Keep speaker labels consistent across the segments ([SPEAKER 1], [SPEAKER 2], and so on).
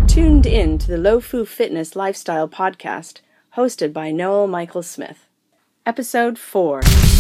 [SPEAKER 1] tuned in to the LoFu Fitness Lifestyle Podcast, hosted by Noel Michael Smith. Episode 4.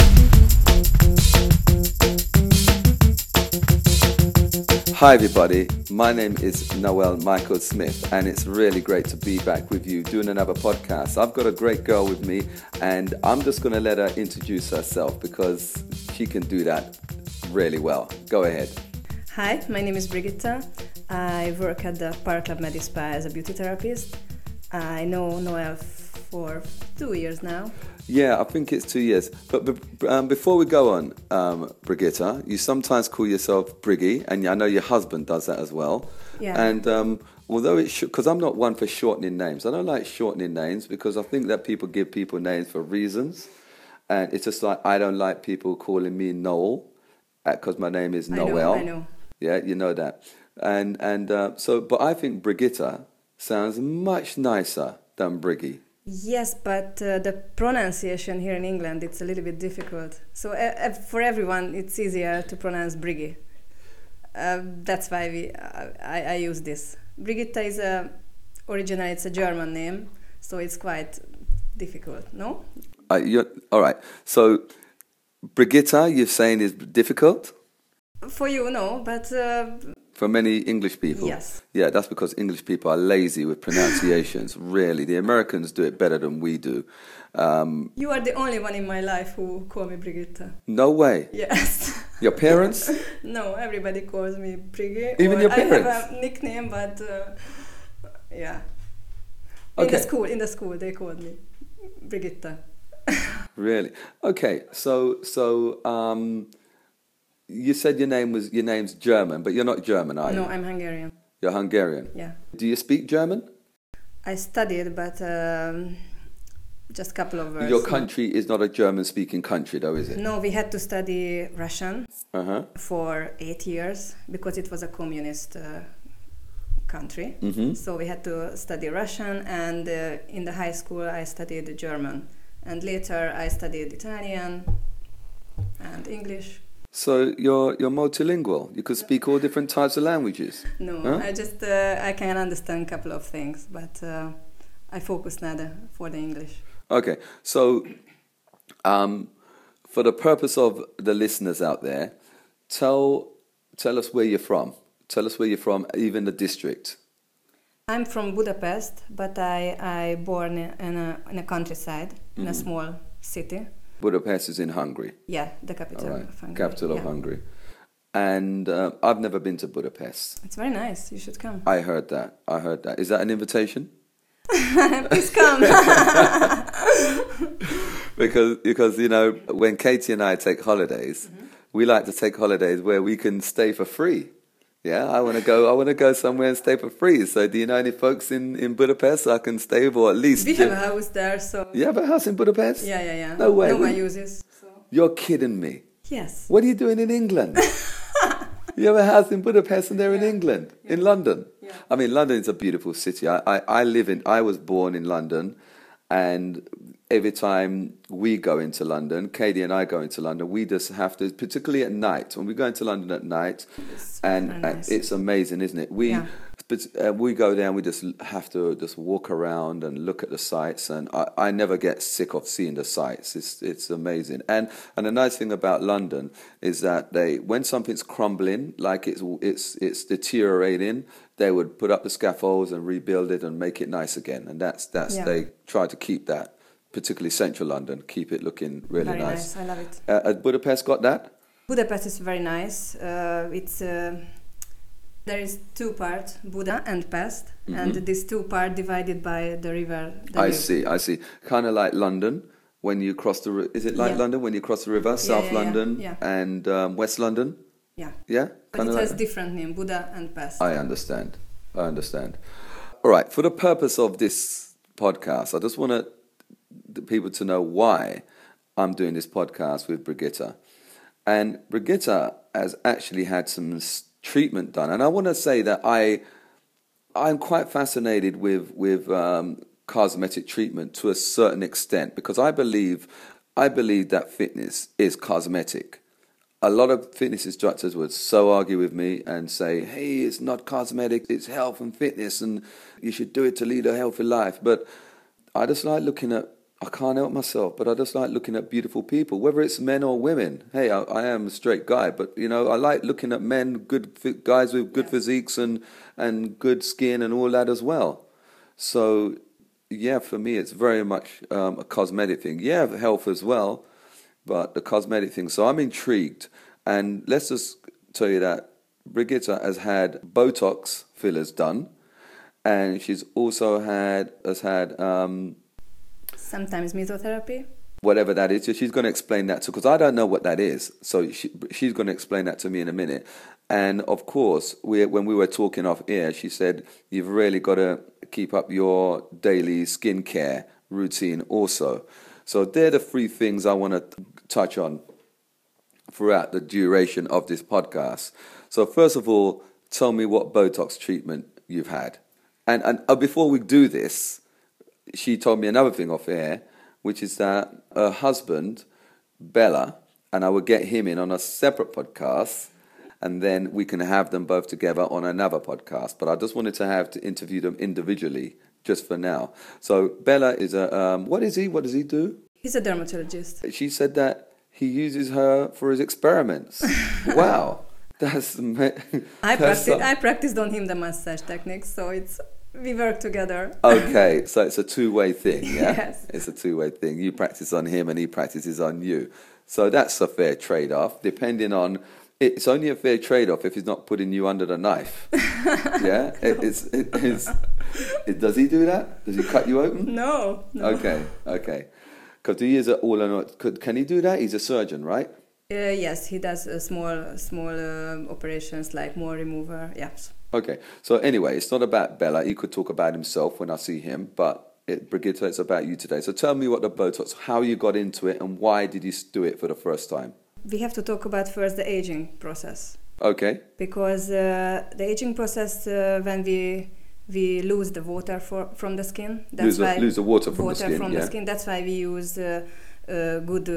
[SPEAKER 2] Hi everybody, my name is Noel Michael Smith and it's really great to be back with you doing another podcast. I've got a great girl with me and I'm just going to let her introduce herself because she can do that really well. Go ahead.
[SPEAKER 3] Hi, my name is Brigitta. I work at the Park Club Medispa as a beauty therapist. I know Noel for 2 years now.
[SPEAKER 2] Yeah, I think it's 2 years. But before we go on, Brigitta, you sometimes call yourself Briggy, and I know your husband does that as well.
[SPEAKER 3] Yeah.
[SPEAKER 2] And although it should, because I'm not one for shortening names. I don't like shortening names because I think that people give people names for reasons. And it's just like I don't like people calling me Noel because my name is Noel.
[SPEAKER 3] I know.
[SPEAKER 2] Yeah, you know that. But I think Brigitta sounds much nicer than Briggy.
[SPEAKER 3] Yes, but the pronunciation here in England, it's a little bit difficult. So for everyone, it's easier to pronounce Briggy. That's why I use this. Brigitta is originally it's a German name, so it's quite difficult, no?
[SPEAKER 2] All right. So Brigitta, you're saying is difficult?
[SPEAKER 3] For you, no, but...
[SPEAKER 2] For many English people?
[SPEAKER 3] Yes.
[SPEAKER 2] Yeah, that's because English people are lazy with pronunciations, really. The Americans do it better than we do.
[SPEAKER 3] You are the only one in my life who call me Brigitta.
[SPEAKER 2] No way?
[SPEAKER 3] Yes.
[SPEAKER 2] Your parents?
[SPEAKER 3] No, everybody calls me Briggy.
[SPEAKER 2] Even your parents?
[SPEAKER 3] I have a nickname, but yeah.
[SPEAKER 2] Okay.
[SPEAKER 3] In the school, they called me Brigitta.
[SPEAKER 2] Really? Okay, so you said your name's German, but you're not German, are you?
[SPEAKER 3] No, I'm Hungarian.
[SPEAKER 2] You're Hungarian?
[SPEAKER 3] Yeah.
[SPEAKER 2] Do you speak German?
[SPEAKER 3] I studied, but just a couple of words.
[SPEAKER 2] Your country is not a German-speaking country, though, is it?
[SPEAKER 3] No, we had to study Russian for 8 years because it was a communist country. Mm-hmm. So we had to study Russian, and in the high school I studied German. And later I studied Italian and English.
[SPEAKER 2] So you're multilingual. You could speak all different types of languages.
[SPEAKER 3] No,
[SPEAKER 2] huh?
[SPEAKER 3] I can understand a couple of things, but I focus now for the English.
[SPEAKER 2] Okay, so for the purpose of the listeners out there, tell us where you're from. Tell us where you're from, even the district.
[SPEAKER 3] I'm from Budapest, but I born in a countryside, in a small city.
[SPEAKER 2] Budapest is in Hungary.
[SPEAKER 3] Yeah, the capital of Hungary.
[SPEAKER 2] Capital of Hungary. And I've never been to Budapest.
[SPEAKER 3] It's very nice. You should come.
[SPEAKER 2] I heard that. Is that an invitation?
[SPEAKER 3] Please come.
[SPEAKER 2] because you know, when Katie and I take holidays, we like to take holidays where we can stay for free. Yeah, I want to go somewhere and stay for free. So do you know any folks in Budapest so I can stay, or at least...
[SPEAKER 3] We have a house there, so...
[SPEAKER 2] You have a house in Budapest?
[SPEAKER 3] Yeah.
[SPEAKER 2] No way.
[SPEAKER 3] No one uses. So.
[SPEAKER 2] You're kidding me.
[SPEAKER 3] Yes.
[SPEAKER 2] What are you doing in England? You have a house in Budapest and they're in England, in London.
[SPEAKER 3] Yeah.
[SPEAKER 2] I mean, London is a beautiful city. I was born in London, and every time we go into London, Katie and I go into London, we just have to, particularly at night, when we go into London at night, and it's amazing, isn't it? We go there and we just have to just walk around and look at the sights, and I never get sick of seeing the sights. It's amazing. And the nice thing about London is that when something's crumbling, like it's deteriorating, they would put up the scaffolds and rebuild it and make it nice again. And they try to keep that. Particularly central London, keep it looking really
[SPEAKER 3] very
[SPEAKER 2] nice.
[SPEAKER 3] I love it.
[SPEAKER 2] Has Budapest got that?
[SPEAKER 3] Budapest is very nice. There is two parts, Buda and Pest, and these two parts divided by the river.
[SPEAKER 2] I see. Kind of like London when you cross the river. Is it like London when you cross the river? South London and West London?
[SPEAKER 3] Yeah.
[SPEAKER 2] Yeah?
[SPEAKER 3] But it has different name, Buda and Pest.
[SPEAKER 2] I understand. All right, for the purpose of this podcast, I just want people to know why I'm doing this podcast with Brigitta. And Brigitta has actually had some treatment done. And I want to say that I'm quite fascinated with cosmetic treatment to a certain extent, because I believe that fitness is cosmetic. a lot of fitness instructors would so argue with me and say, hey, it's not cosmetic, it's health and fitness, and you should do it to lead a healthy life. But I just like looking at, I can't help myself, but I just like looking at beautiful people, whether it's men or women. Hey, I am a straight guy, but, you know, I like looking at men, guys with good physiques and good skin and all that as well. So, yeah, for me, it's very much a cosmetic thing. Yeah, health as well, but the cosmetic thing. So I'm intrigued. And let's just tell you that Brigitta has had Botox fillers done. And she's also has had
[SPEAKER 3] sometimes mesotherapy.
[SPEAKER 2] Whatever that is. So she's going to explain that, because I don't know what that is. So she's going to explain that to me in a minute. And of course, when we were talking off air, she said, you've really got to keep up your daily skincare routine also. So they're the three things I want to touch on throughout the duration of this podcast. So first of all, tell me what Botox treatment you've had. And before we do this, she told me another thing off air, which is that her husband, Bella, and I will get him in on a separate podcast, and then we can have them both together on another podcast. But I just wanted to interview them individually just for now. So Bella is a, what is he? What does he do?
[SPEAKER 3] He's a dermatologist.
[SPEAKER 2] She said that he uses her for his experiments. Wow.
[SPEAKER 3] I practiced on him the massage techniques, so we work together.
[SPEAKER 2] Okay, so it's a two-way thing, yeah?
[SPEAKER 3] Yes.
[SPEAKER 2] It's a two-way thing. You practice on him and he practices on you. So that's a fair trade-off, depending on... It's only a fair trade-off if he's not putting you under the knife. Yeah? Does he do that? Does he cut you open?
[SPEAKER 3] No.
[SPEAKER 2] Okay. Because he is can he do that? He's a surgeon, right?
[SPEAKER 3] Yes, he does small operations like more remover. Yes.
[SPEAKER 2] Okay. So anyway, it's not about Bella. He could talk about himself when I see him, but Brigitta, it's about you today. So tell me what the Botox, how you got into it, and why did you do it for the first time?
[SPEAKER 3] We have to talk about first the aging process.
[SPEAKER 2] Okay.
[SPEAKER 3] Because the aging process, when we lose the water from the skin,
[SPEAKER 2] lose the water from the skin.
[SPEAKER 3] That's why we use good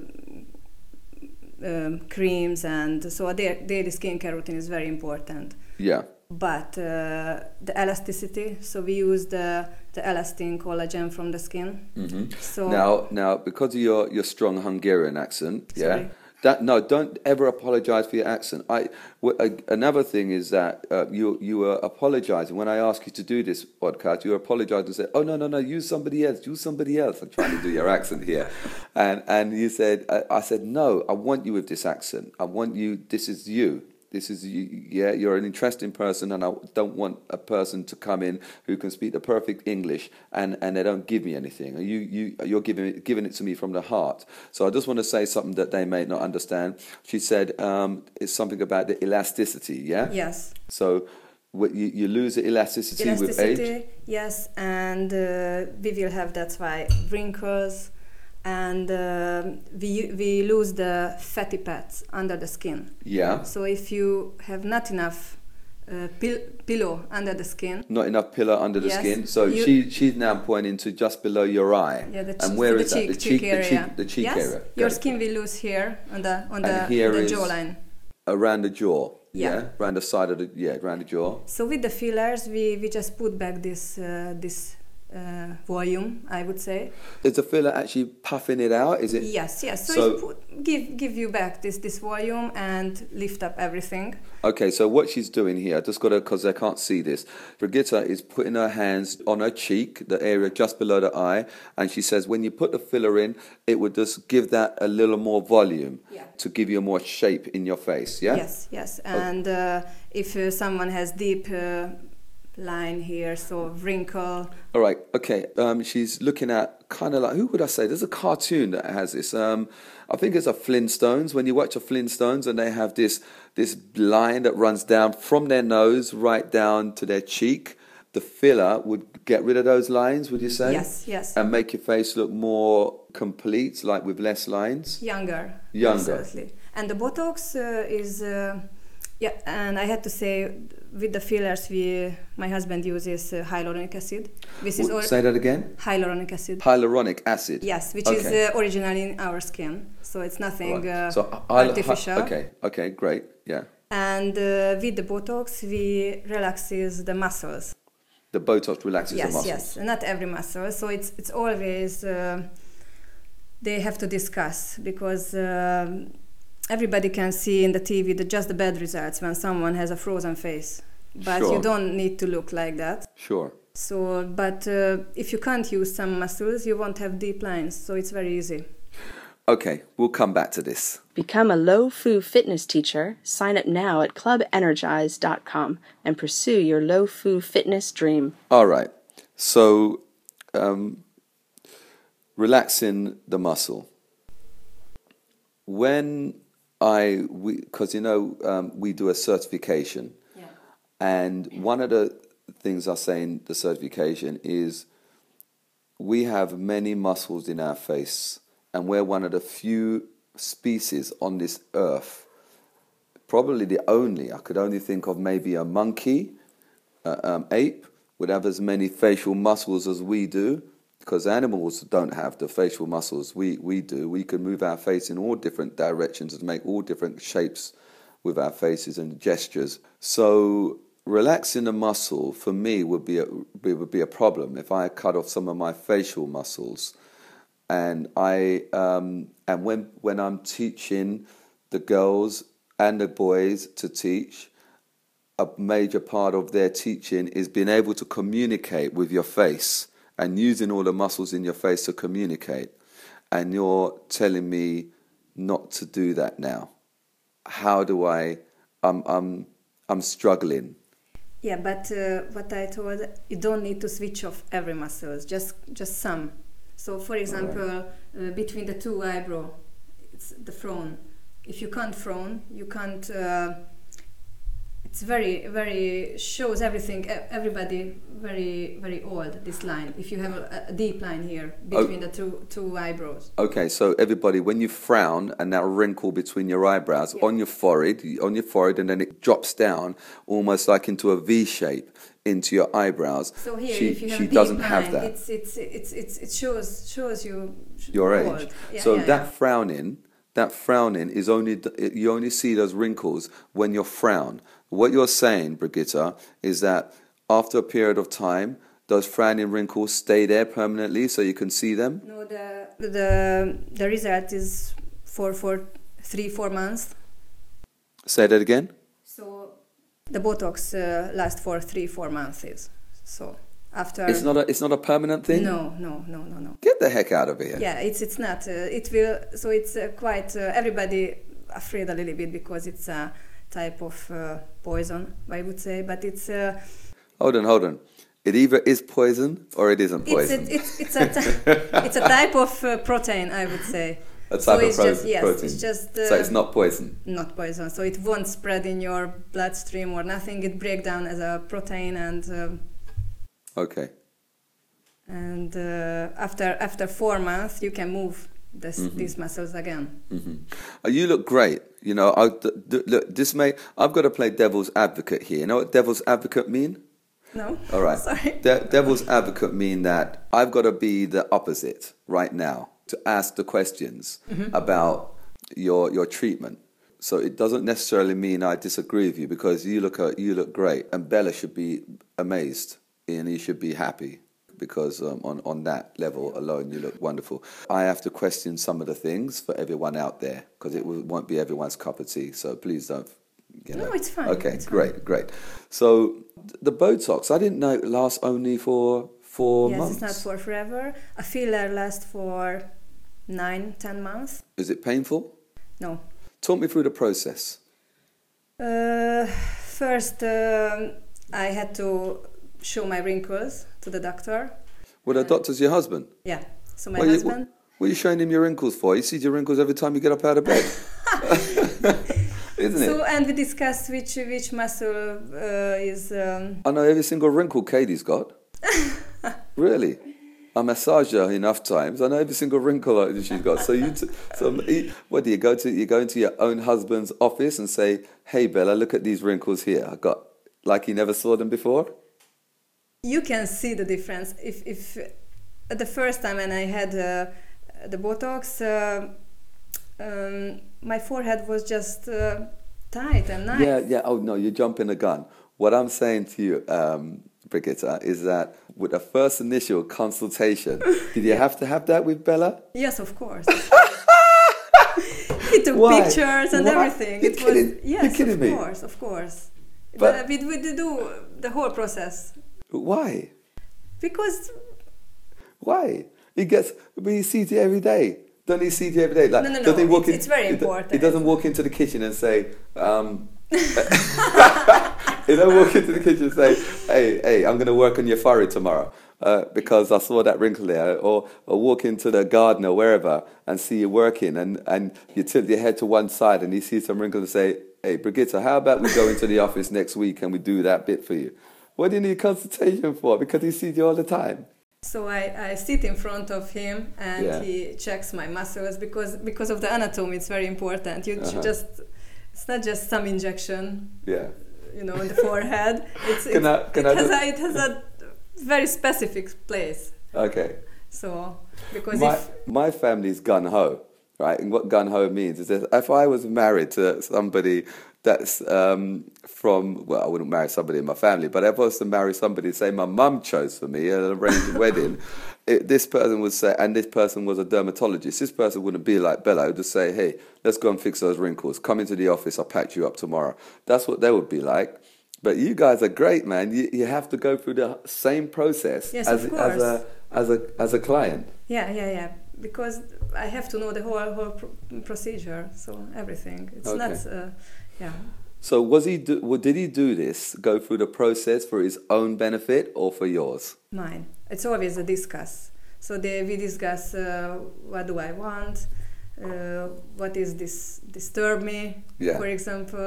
[SPEAKER 3] creams, and so daily skincare routine is very important.
[SPEAKER 2] Yeah.
[SPEAKER 3] But the elasticity, so we use the elastin collagen from the skin.
[SPEAKER 2] Mm-hmm.
[SPEAKER 3] So
[SPEAKER 2] now because of your strong Hungarian accent,
[SPEAKER 3] sorry.
[SPEAKER 2] Don't ever apologize for your accent. Another thing is that you were apologizing when I asked you to do this podcast. You were apologizing and said, "Oh no, use somebody else. I'm trying to do your accent here," and you said, "I said no. I want you with this accent. I want you. This is you. This is you. Yeah, you're an interesting person, and I don't want a person to come in who can speak the perfect English and they don't give me anything. You're giving it to me from the heart. So I just want to say something that they may not understand." She said it's something about the elasticity. Yeah.
[SPEAKER 3] Yes.
[SPEAKER 2] So you lose the elasticity with age.
[SPEAKER 3] Yes, and we will have, that's why, wrinkles. And we lose the fatty pads under the skin.
[SPEAKER 2] Yeah.
[SPEAKER 3] So if you have not enough pillow under the skin.
[SPEAKER 2] Not enough pillow under the skin. So she's now pointing to just below your eye.
[SPEAKER 3] Yeah,
[SPEAKER 2] and where is that?
[SPEAKER 3] The cheek area.
[SPEAKER 2] The cheek area.
[SPEAKER 3] Your skin will lose here on the jawline.
[SPEAKER 2] Around the jaw.
[SPEAKER 3] Yeah.
[SPEAKER 2] Around the side of around the jaw.
[SPEAKER 3] So with the fillers, we just put back this volume, I would say.
[SPEAKER 2] Is the filler actually puffing it out? Is it?
[SPEAKER 3] Yes. So give you back this volume and lift up everything.
[SPEAKER 2] Okay, so what she's doing here, just because I can't see this, Brigitta is putting her hands on her cheek, the area just below the eye, and she says when you put the filler in, it would just give that a little more volume to give you more shape in your face. Yeah.
[SPEAKER 3] Yes. And if someone has deep line here, so wrinkle.
[SPEAKER 2] All right, okay. She's looking at kind of like, who would I say? There's a cartoon that has this. I think it's a Flintstones. When you watch a Flintstones and they have this line that runs down from their nose right down to their cheek, the filler would get rid of those lines, would you say?
[SPEAKER 3] Yes.
[SPEAKER 2] And make your face look more complete, like with less lines?
[SPEAKER 3] Younger.
[SPEAKER 2] Absolutely.
[SPEAKER 3] And the Botox is Yeah, and I had to say, with the fillers, my husband uses hyaluronic acid. This is
[SPEAKER 2] Say that again?
[SPEAKER 3] hyaluronic acid.
[SPEAKER 2] Hyaluronic acid.
[SPEAKER 3] Yes, which is original in our skin, so it's nothing artificial.
[SPEAKER 2] Okay, great, yeah.
[SPEAKER 3] And with the Botox, we relaxes the muscles.
[SPEAKER 2] The Botox relaxes the muscles.
[SPEAKER 3] Yes, not every muscle. So it's always they have to discuss, because everybody can see in the TV just the bad results when someone has a frozen face, but
[SPEAKER 2] Sure.
[SPEAKER 3] you don't need to look like that.
[SPEAKER 2] Sure.
[SPEAKER 3] So, but if you can't use some muscles, you won't have deep lines. So it's very easy.
[SPEAKER 2] Okay, we'll come back to this.
[SPEAKER 1] Become a low-fu fitness teacher. Sign up now at clubenergize.com and pursue your low-fu fitness dream.
[SPEAKER 2] All right. So, relaxing the muscle. When because we do a certification, and one of the things I say in the certification is we have many muscles in our face, and we're one of the few species on this earth, probably the only. I could only think of maybe a monkey, ape would have as many facial muscles as we do, because animals don't have the facial muscles we do. We can move our face in all different directions and make all different shapes with our faces and gestures. So relaxing the muscle for me would be a problem if I cut off some of my facial muscles. And when I'm teaching the girls and the boys to teach, a major part of their teaching is being able to communicate with your face and using all the muscles in your face to communicate. And you're telling me not to do that now. How do I'm struggling.
[SPEAKER 3] Yeah, but what I told, you don't need to switch off every muscle, just some. So, for example, between the two eyebrows, it's the frown. If you can't frown, you can't. It's very, very shows everything. Everybody very, very old. This line. If you have a deep line here between the two eyebrows.
[SPEAKER 2] Okay, so everybody, when you frown and that wrinkle between your eyebrows on your forehead, and then it drops down almost like into a V shape into your eyebrows.
[SPEAKER 3] So here, if you have
[SPEAKER 2] she
[SPEAKER 3] a deep
[SPEAKER 2] doesn't
[SPEAKER 3] line,
[SPEAKER 2] have that.
[SPEAKER 3] It shows you
[SPEAKER 2] your
[SPEAKER 3] old.
[SPEAKER 2] age.
[SPEAKER 3] Yeah,
[SPEAKER 2] So
[SPEAKER 3] yeah.
[SPEAKER 2] that frowning is you only see those wrinkles when you frown. What you're saying, Brigitta, is that after a period of time, those frowning wrinkles stay there permanently, so you can see them.
[SPEAKER 3] No, the result is for 3-4 months.
[SPEAKER 2] Say that again.
[SPEAKER 3] So the Botox lasts for 3-4 months. So after
[SPEAKER 2] it's not a permanent thing.
[SPEAKER 3] No.
[SPEAKER 2] Get the heck out of here.
[SPEAKER 3] Yeah, it's not. It will. So it's quite. Everybody afraid a little bit because it's a type of poison, I would say. But it's.
[SPEAKER 2] Hold on. It either is poison or it isn't poison.
[SPEAKER 3] It's a type of protein, I would say.
[SPEAKER 2] A type of protein.
[SPEAKER 3] It's just.
[SPEAKER 2] So it's not poison.
[SPEAKER 3] Not poison. So it won't spread in your bloodstream or nothing. It breaks down as a protein and.
[SPEAKER 2] Okay.
[SPEAKER 3] And after 4 months, you can move these muscles again.
[SPEAKER 2] Mm-hmm. You look great. You know, look. I've got to play devil's advocate here. You know what devil's advocate mean?
[SPEAKER 3] No.
[SPEAKER 2] All right.
[SPEAKER 3] Sorry.
[SPEAKER 2] Devil's advocate mean that I've got to be the opposite right now to ask the questions about your treatment. So it doesn't necessarily mean I disagree with you, because you look great, and Bella should be amazed and you should be happy, because on that level alone you look wonderful. I have to question some of the things for everyone out there, because it won't be everyone's cup of tea. So please don't.
[SPEAKER 3] No, it's fine.
[SPEAKER 2] Okay,
[SPEAKER 3] it's
[SPEAKER 2] great. So the Botox, I didn't know it lasts only for 4 months.
[SPEAKER 3] Yes, it's not for forever. A filler lasts for 9-10 months.
[SPEAKER 2] Is it painful?
[SPEAKER 3] No.
[SPEAKER 2] Talk me through the process.
[SPEAKER 3] First, I had to show my wrinkles to the doctor.
[SPEAKER 2] Well, the doctor's your husband?
[SPEAKER 3] Yeah. So my husband...
[SPEAKER 2] What are you showing him your wrinkles for? He sees your wrinkles every time you get up out of bed. Isn't it?
[SPEAKER 3] So, and we discussed which muscle is...
[SPEAKER 2] I know every single wrinkle Katie's got. Really? I massaged her enough times. I know every single wrinkle that she's got. So what do you go to? You go into your own husband's office and say, "Hey, Bella, look at these wrinkles here. I got like you never saw them before."
[SPEAKER 3] You can see the difference. If the first time when I had the Botox, my forehead was just tight and nice.
[SPEAKER 2] Yeah. Oh no, you're jumping the gun. What I'm saying to you, Brigitta, is that with the first initial consultation, did you have to have that with Bella?
[SPEAKER 3] Yes, of course. He took
[SPEAKER 2] Why?
[SPEAKER 3] pictures and
[SPEAKER 2] Why?
[SPEAKER 3] everything.
[SPEAKER 2] You're kidding.
[SPEAKER 3] Yes,
[SPEAKER 2] You're kidding me.
[SPEAKER 3] Of course.
[SPEAKER 2] But
[SPEAKER 3] we do the whole process
[SPEAKER 2] why?
[SPEAKER 3] because
[SPEAKER 2] Why? But he sees you every day. Don't he see you every day? Like,
[SPEAKER 3] No.
[SPEAKER 2] doesn't he walk
[SPEAKER 3] It's very important.
[SPEAKER 2] He doesn't walk into the kitchen and say, he don't walk into the kitchen and say, hey, I'm going to work on your forehead tomorrow because I saw that wrinkle there. Or walk into the garden or wherever and see you working and you tilt your head to one side and he sees some wrinkles and say, hey, Brigitta, how about we go into the office next week and we do that bit for you? What do you need consultation for? Because he sees you all the time.
[SPEAKER 3] So I sit in front of him and he checks my muscles because of the anatomy. It's very important. It's not just some injection.
[SPEAKER 2] Yeah.
[SPEAKER 3] In the forehead. It has a very specific place.
[SPEAKER 2] Okay.
[SPEAKER 3] So because
[SPEAKER 2] my family's gun ho, right? And what gun ho means is that if I was married to somebody that's I wouldn't marry somebody in my family, but if I was to marry somebody, say my mum chose for me an arranged wedding, this person would say, and this person was a dermatologist, this person wouldn't be like Bella, would just say, hey, let's go and fix those wrinkles. Come into the office, I'll patch you up tomorrow. That's what they would be like. But you guys are great, man. You have to go through the same process as a client.
[SPEAKER 3] Yeah. Because I have to know the whole procedure, so everything. It's not.
[SPEAKER 2] So did he do this? Go through the process for his own benefit or for yours?
[SPEAKER 3] Mine. It's always a discuss. So we discuss what do I want. What is this disturb me, for example.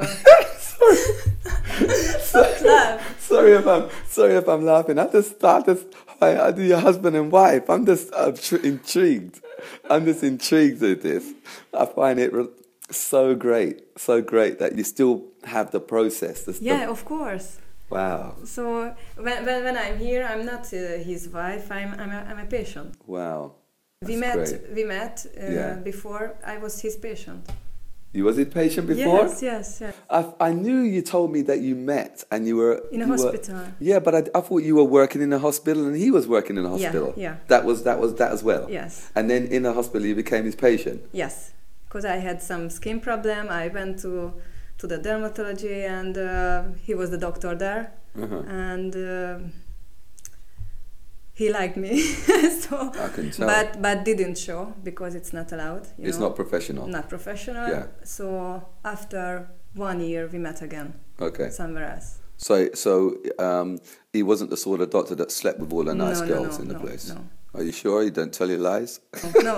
[SPEAKER 2] Sorry if I'm laughing. I do your husband and wife. I'm just intrigued. I'm just intrigued with this. I find it so great that you still have the process.
[SPEAKER 3] Of course.
[SPEAKER 2] Wow.
[SPEAKER 3] So when I'm here, I'm not his wife. I'm a patient.
[SPEAKER 2] Wow.
[SPEAKER 3] We met before I was his patient.
[SPEAKER 2] You was his patient before?
[SPEAKER 3] Yes.
[SPEAKER 2] I knew you told me that you met and you were
[SPEAKER 3] in a hospital.
[SPEAKER 2] Yeah, but I thought you were working in a hospital and he was working in a hospital.
[SPEAKER 3] Yeah.
[SPEAKER 2] That was that as well.
[SPEAKER 3] Yes.
[SPEAKER 2] And then in a hospital you became his patient.
[SPEAKER 3] Yes, because I had some skin problem. I went to the dermatology and he was the doctor there, and he liked me. So
[SPEAKER 2] I can tell.
[SPEAKER 3] But didn't show because it's not allowed.
[SPEAKER 2] It's not professional.
[SPEAKER 3] Not professional.
[SPEAKER 2] Yeah.
[SPEAKER 3] So after 1 year we met again.
[SPEAKER 2] Okay.
[SPEAKER 3] Somewhere else.
[SPEAKER 2] So he wasn't the sort of doctor that slept with all the nice girls in the place.
[SPEAKER 3] No.
[SPEAKER 2] Are you sure? You don't tell your lies?
[SPEAKER 3] No.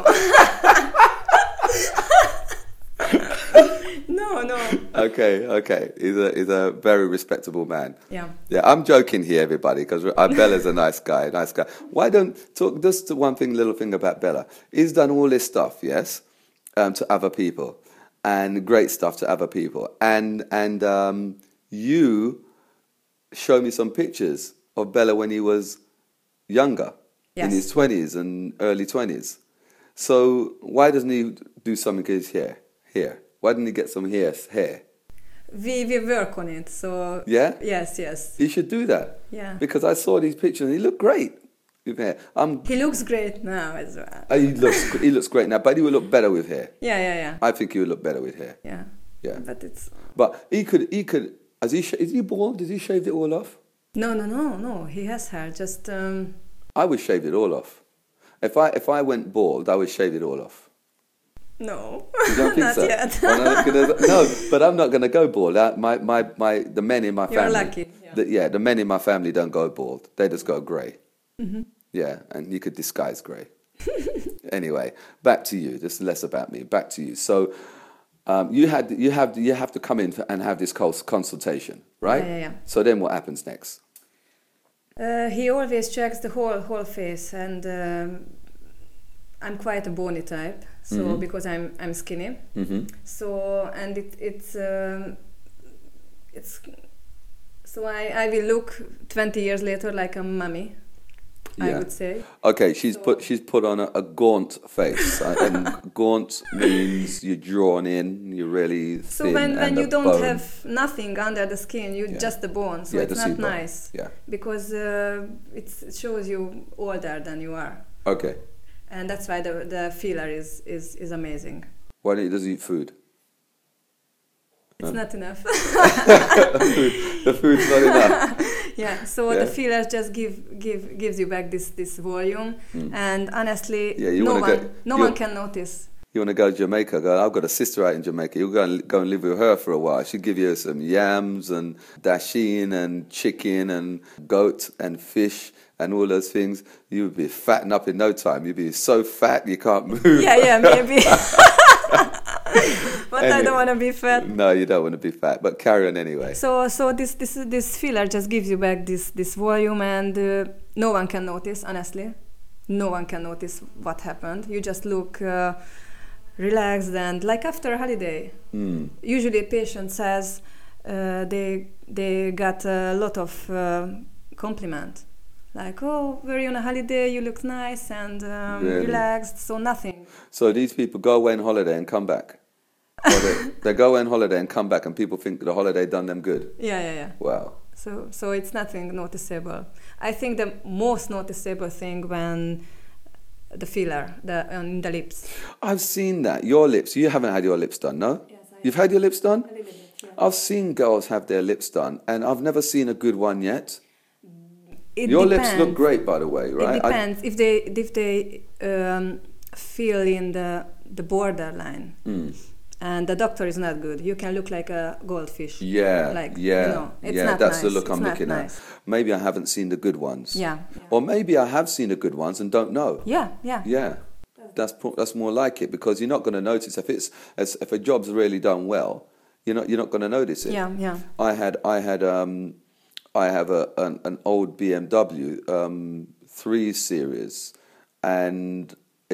[SPEAKER 3] No.
[SPEAKER 2] Okay. He's a very respectable man.
[SPEAKER 3] Yeah.
[SPEAKER 2] Yeah, I'm joking here, everybody, because Bella's a nice guy. Why don't talk just little thing about Bella? He's done all this stuff, yes, to other people, and great stuff to other people, and you show me some pictures of Bella when he was younger, in his 20s and early 20s. So why doesn't he do something with his hair? Why didn't he get some hair?
[SPEAKER 3] We work on it, so...
[SPEAKER 2] Yeah?
[SPEAKER 3] Yes.
[SPEAKER 2] He should do that.
[SPEAKER 3] Yeah.
[SPEAKER 2] Because I saw these pictures and he looked great with hair.
[SPEAKER 3] He looks great now as well.
[SPEAKER 2] He looks great now, but he would look better with hair.
[SPEAKER 3] Yeah.
[SPEAKER 2] I think he would look better with hair.
[SPEAKER 3] Yeah.
[SPEAKER 2] But he could, is he bald? Did he shave it all off?
[SPEAKER 3] No. He has hair, just...
[SPEAKER 2] I would shave it all off. If I went bald, I would shave it all off.
[SPEAKER 3] No,
[SPEAKER 2] you don't think
[SPEAKER 3] not
[SPEAKER 2] so?
[SPEAKER 3] yet.
[SPEAKER 2] No, but I'm not going to go bald. The men in my family.
[SPEAKER 3] You're lucky.
[SPEAKER 2] The men in my family don't go bald. They just go grey.
[SPEAKER 3] Mm-hmm.
[SPEAKER 2] Yeah, and you could disguise grey. Anyway, back to you. This is less about me. Back to you. So, you have to come in and have this consultation, right?
[SPEAKER 3] Yeah.
[SPEAKER 2] So then, what happens next?
[SPEAKER 3] He always checks the whole face, and I'm quite a bony type, so because I'm skinny, so and it's so I will look 20 years later like a mummy. I would say.
[SPEAKER 2] Okay, she's put on a gaunt face, and gaunt means you're drawn in, you're really thin.
[SPEAKER 3] So when
[SPEAKER 2] and
[SPEAKER 3] you don't
[SPEAKER 2] bone.
[SPEAKER 3] have nothing under the skin, you just the bone. So it's not nice.
[SPEAKER 2] Yeah.
[SPEAKER 3] Because it shows you older than you are.
[SPEAKER 2] Okay.
[SPEAKER 3] And that's why the filler is amazing.
[SPEAKER 2] Why don't you just eat food?
[SPEAKER 3] It's not enough.
[SPEAKER 2] The food's not enough.
[SPEAKER 3] Yeah, so the filler just gives you back this volume, and honestly, no one can notice.
[SPEAKER 2] You want to go to Jamaica? I've got a sister out in Jamaica. You'll go and live with her for a while. She'll give you some yams and dasheen and chicken and goat and fish and all those things. You'll be fatting up in no time. You'll be so fat you can't move.
[SPEAKER 3] Yeah, maybe. But anyway, I don't want to be fat.
[SPEAKER 2] No, you don't want to be fat, but carry on anyway.
[SPEAKER 3] So this filler just gives you back this volume, and no one can notice, honestly. No one can notice what happened. You just look relaxed and like after a holiday. Usually a patient says they got a lot of compliment. Like, oh, we're on a holiday, you look nice and relaxed, so nothing.
[SPEAKER 2] So these people go away on holiday and come back? They go away on holiday and come back, and people think the holiday done them good?
[SPEAKER 3] Yeah.
[SPEAKER 2] Wow.
[SPEAKER 3] So it's nothing noticeable. I think the most noticeable thing when the filler on the lips.
[SPEAKER 2] I've seen that. Your lips, you haven't had your lips done, no?
[SPEAKER 3] Yes,
[SPEAKER 2] You've had your lips done?
[SPEAKER 3] A little bit, yeah.
[SPEAKER 2] I've seen girls have their lips done, and I've never seen a good one yet.
[SPEAKER 3] Your
[SPEAKER 2] lips look great, by the way, right?
[SPEAKER 3] It depends if they feel in the borderline, and the doctor is not good. You can look like a goldfish.
[SPEAKER 2] Yeah,
[SPEAKER 3] it's not
[SPEAKER 2] that's
[SPEAKER 3] nice.
[SPEAKER 2] the look
[SPEAKER 3] it's
[SPEAKER 2] I'm looking
[SPEAKER 3] nice.
[SPEAKER 2] at. Maybe I haven't seen the good ones.
[SPEAKER 3] Yeah.
[SPEAKER 2] Or maybe I have seen the good ones and don't know.
[SPEAKER 3] Yeah.
[SPEAKER 2] Yeah. That's more like it, because you're not going to notice if a job's really done well. You're not going to notice it.
[SPEAKER 3] Yeah.
[SPEAKER 2] I have an old BMW 3 Series, and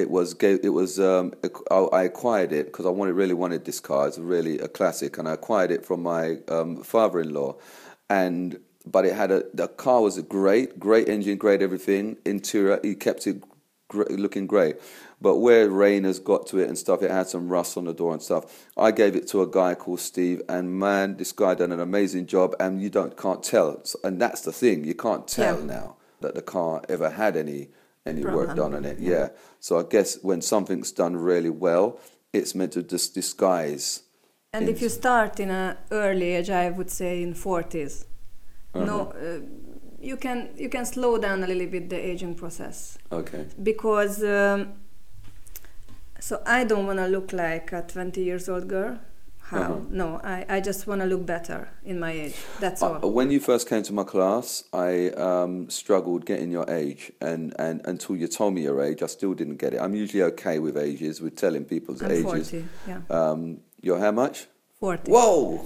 [SPEAKER 2] I acquired it because I really wanted this car. It's really a classic, and I acquired it from my father-in-law. But the car was a great engine, great everything. Interior, he kept it looking great. But where rain has got to it and stuff, it had some rust on the door and stuff. I gave it to a guy called Steve, and man, this guy done an amazing job, and can't tell. And that's the thing, you can't tell now that the car ever had any work done on it. Yeah. So I guess when something's done really well, it's meant to just disguise.
[SPEAKER 3] And if you start in an early age, I would say in 40s, you can slow down a little bit the aging process.
[SPEAKER 2] Okay.
[SPEAKER 3] Because so I don't want to look like a 20 years old girl. How? No, I just want to look better in my age. That's all.
[SPEAKER 2] When you first came to my class, I struggled getting your age, and until you told me your age, I still didn't get it. I'm usually okay with ages, with telling people's
[SPEAKER 3] I'm
[SPEAKER 2] ages.
[SPEAKER 3] 40, yeah.
[SPEAKER 2] You're how much?
[SPEAKER 3] 40.
[SPEAKER 2] Whoa!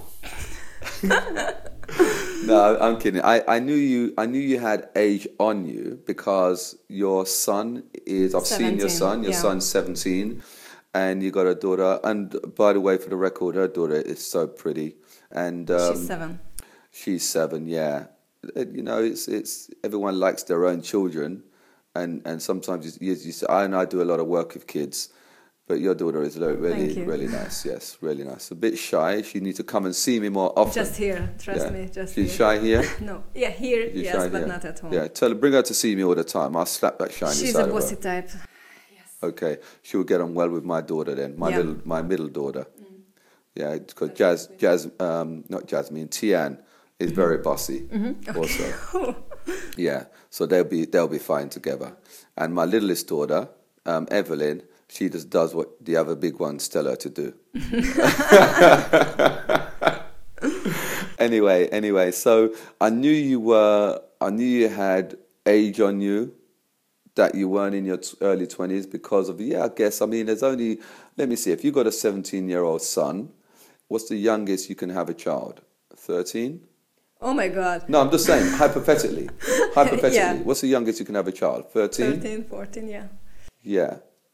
[SPEAKER 2] No, I'm kidding. I knew you had age on you because your son is. I've
[SPEAKER 3] 17,
[SPEAKER 2] seen your son. Your son's 17, and you got a daughter. And by the way, for the record, her daughter is so pretty. And
[SPEAKER 3] she's 7.
[SPEAKER 2] She's 7. Yeah. It's everyone likes their own children, and sometimes you say, I do a lot of work with kids. But your daughter is really nice. Yes, really nice. A bit shy. She needs to come and see me more often.
[SPEAKER 3] Just here, trust me.
[SPEAKER 2] She's shy here?
[SPEAKER 3] No. Yeah, here,
[SPEAKER 2] She's
[SPEAKER 3] yes,
[SPEAKER 2] shy
[SPEAKER 3] but
[SPEAKER 2] here.
[SPEAKER 3] not at home.
[SPEAKER 2] Yeah, bring her to see me all the time. I'll slap that shiny
[SPEAKER 3] She's
[SPEAKER 2] side
[SPEAKER 3] a bossy
[SPEAKER 2] of her.
[SPEAKER 3] type. Yes.
[SPEAKER 2] Okay, she'll get on well with my daughter then. My middle daughter. Yeah, because Tian is very bossy also. Yeah, so they'll be fine together. And my littlest daughter, Evelyn, she just does what the other big ones tell her to do. Anyway, so I knew you had age on you, that you weren't in your early 20s because of, I guess, there's only, let me see, if you've got a 17-year-old son, what's the youngest you can have a child? 13?
[SPEAKER 3] Oh my God.
[SPEAKER 2] No, I'm just saying, hypothetically. Hypothetically.
[SPEAKER 3] Yeah.
[SPEAKER 2] What's the youngest you can have a child? 13?
[SPEAKER 3] 13, 14, yeah.
[SPEAKER 2] Yeah.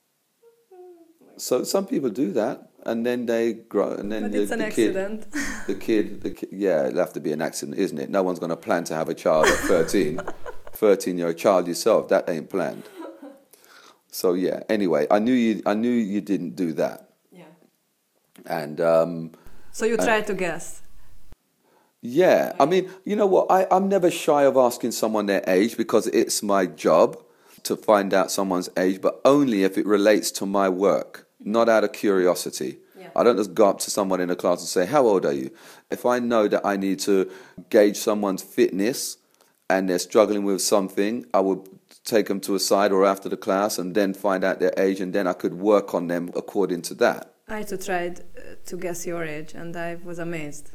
[SPEAKER 2] So some people do that, and then they grow, and then
[SPEAKER 3] But it's an accident.
[SPEAKER 2] the kid, yeah, it'll have to be an accident, isn't it? No one's going to plan to have a child at 13. 13, you're a child yourself. That ain't planned. So yeah. Anyway, I knew you didn't do that.
[SPEAKER 3] Yeah.
[SPEAKER 2] And
[SPEAKER 3] So you try to guess.
[SPEAKER 2] yeah, I mean, you know what? I'm never shy of asking someone their age because it's my job to find out someone's age, but only if it relates to my work, not out of curiosity.
[SPEAKER 3] Yeah.
[SPEAKER 2] I don't just go up to someone in a class and say, how old are you? If I know that I need to gauge someone's fitness and they're struggling with something, I would take them to a side or after the class and then find out their age, and then I could work on them according to that.
[SPEAKER 3] I too tried to guess your age, and I was amazed.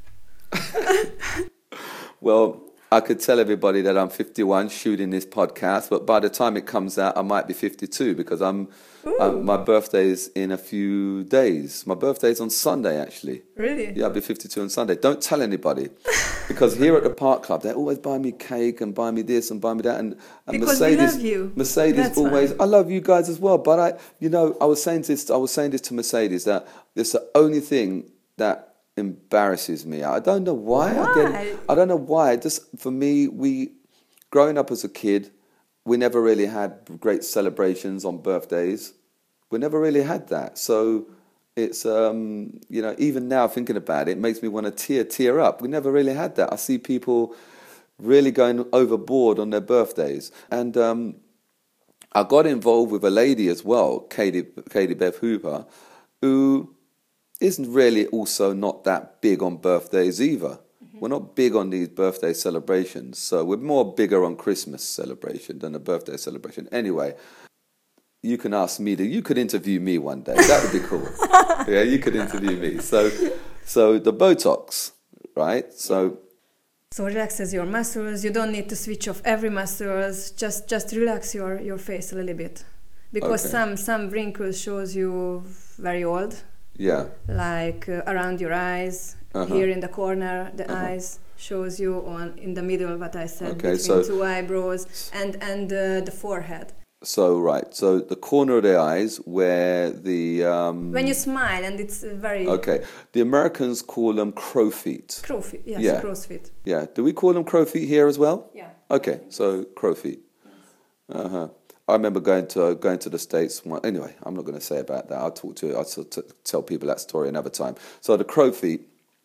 [SPEAKER 2] Well, I could tell everybody that I'm 51 shooting this podcast, but by the time it comes out, I might be 52 because my birthday's in a few days. My birthday's on Sunday, actually.
[SPEAKER 3] Really?
[SPEAKER 2] Yeah, I'll be 52 on Sunday. Don't tell anybody, because here at the Park Club, they always buy me cake and buy me this and buy me that. And
[SPEAKER 3] Because
[SPEAKER 2] Mercedes,
[SPEAKER 3] we love you.
[SPEAKER 2] Mercedes
[SPEAKER 3] That's
[SPEAKER 2] always.
[SPEAKER 3] why.
[SPEAKER 2] I love you guys as well, but I was saying this to Mercedes that it's the only thing that embarrasses me. I don't know why.
[SPEAKER 3] Why?
[SPEAKER 2] I don't know why. Just for me, growing up as a kid, we never really had great celebrations on birthdays. We never really had that. So it's even now thinking about it, makes me want to tear up. We never really had that. I see people really going overboard on their birthdays, and I got involved with a lady as well, Katie Bev Hooper, who isn't really also not that big on birthdays either. We're not big on these birthday celebrations, so we're more bigger on Christmas celebration than a birthday celebration. Anyway, you can ask me you could interview me one day. That would be cool. Yeah, you could interview me. So the Botox, right? So
[SPEAKER 3] relaxes your muscles. You don't need to switch off every muscles. Just relax your face a little bit, because some wrinkles shows you very old.
[SPEAKER 2] yeah.
[SPEAKER 3] Like around your eyes, here in the corner, the eyes shows you in the middle, what I said, between two eyebrows and the forehead.
[SPEAKER 2] So the corner of the eyes where the
[SPEAKER 3] When you smile, and it's very
[SPEAKER 2] the Americans call them crow feet.
[SPEAKER 3] crow feet. Yes,
[SPEAKER 2] Yeah.
[SPEAKER 3] crow's feet.
[SPEAKER 2] Yeah, do we call them crow feet here as well?
[SPEAKER 3] Yeah.
[SPEAKER 2] Okay, so crow feet. I remember going to the States. Anyway, I'm not going to say about that. I'll tell people that story another time. So the crow feet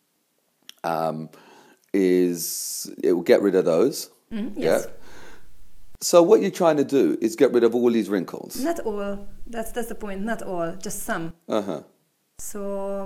[SPEAKER 2] it will get rid of those.
[SPEAKER 3] Yes.
[SPEAKER 2] Yeah. So what you're trying to do is get rid of all these wrinkles.
[SPEAKER 3] Not all. That's the point. Not all. Just some. So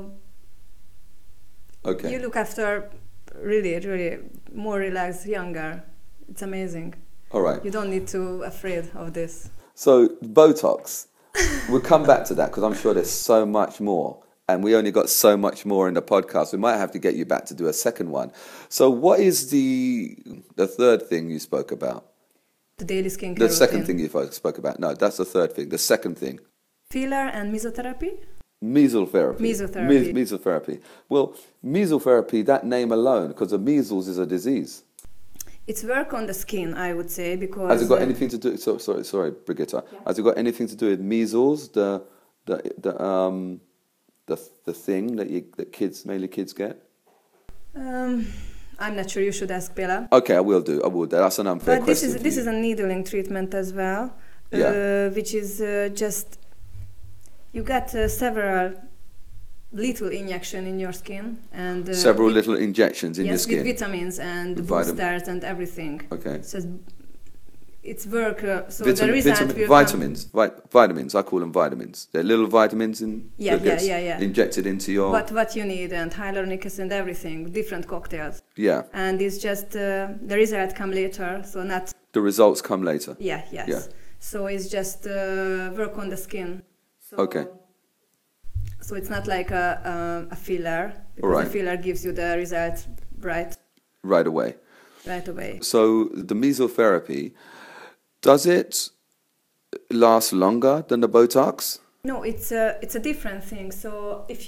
[SPEAKER 3] you look after really more relaxed, younger. It's amazing.
[SPEAKER 2] All right.
[SPEAKER 3] You don't need to afraid of this.
[SPEAKER 2] So Botox, we'll come back to that because I'm sure there's so much more. And we only got so much more in the podcast. We might have to get you back to do a second one. So what is the third thing you spoke about?
[SPEAKER 3] The daily skincare
[SPEAKER 2] The second
[SPEAKER 3] routine.
[SPEAKER 2] thing you spoke about. No, that's the third thing. The second thing.
[SPEAKER 3] Filler and mesotherapy?
[SPEAKER 2] Mesotherapy.
[SPEAKER 3] Mesotherapy.
[SPEAKER 2] Mesotherapy. Well, mesotherapy, that name alone, because the measles is a disease.
[SPEAKER 3] It's work on the skin, I would say, because...
[SPEAKER 2] Has it got anything to do... Sorry, Brigitte. Yeah. Has it got anything to do with measles, the thing that mainly kids get?
[SPEAKER 3] I'm not sure. You should ask Bella.
[SPEAKER 2] Okay, I will do. That's an unfair
[SPEAKER 3] but
[SPEAKER 2] question.
[SPEAKER 3] This is a needling treatment as well, which is just... You get several little injection in your skin, and
[SPEAKER 2] several little injections in your skin.
[SPEAKER 3] Yes, with vitamins and boosters and everything.
[SPEAKER 2] Okay.
[SPEAKER 3] So it's work. So the result will
[SPEAKER 2] vitamins. I call them vitamins. They're little vitamins injected into your.
[SPEAKER 3] What you need, and hyaluronic acid and everything, different cocktails.
[SPEAKER 2] Yeah.
[SPEAKER 3] And it's just the result come later. So not.
[SPEAKER 2] The results come later.
[SPEAKER 3] Yeah. Yes. Yeah. So it's just work on the skin. So,
[SPEAKER 2] okay.
[SPEAKER 3] So it's not like a filler, because a filler gives you the result right away. So
[SPEAKER 2] the mesotherapy, does it last longer than the Botox?
[SPEAKER 3] No, it's a different thing. So if you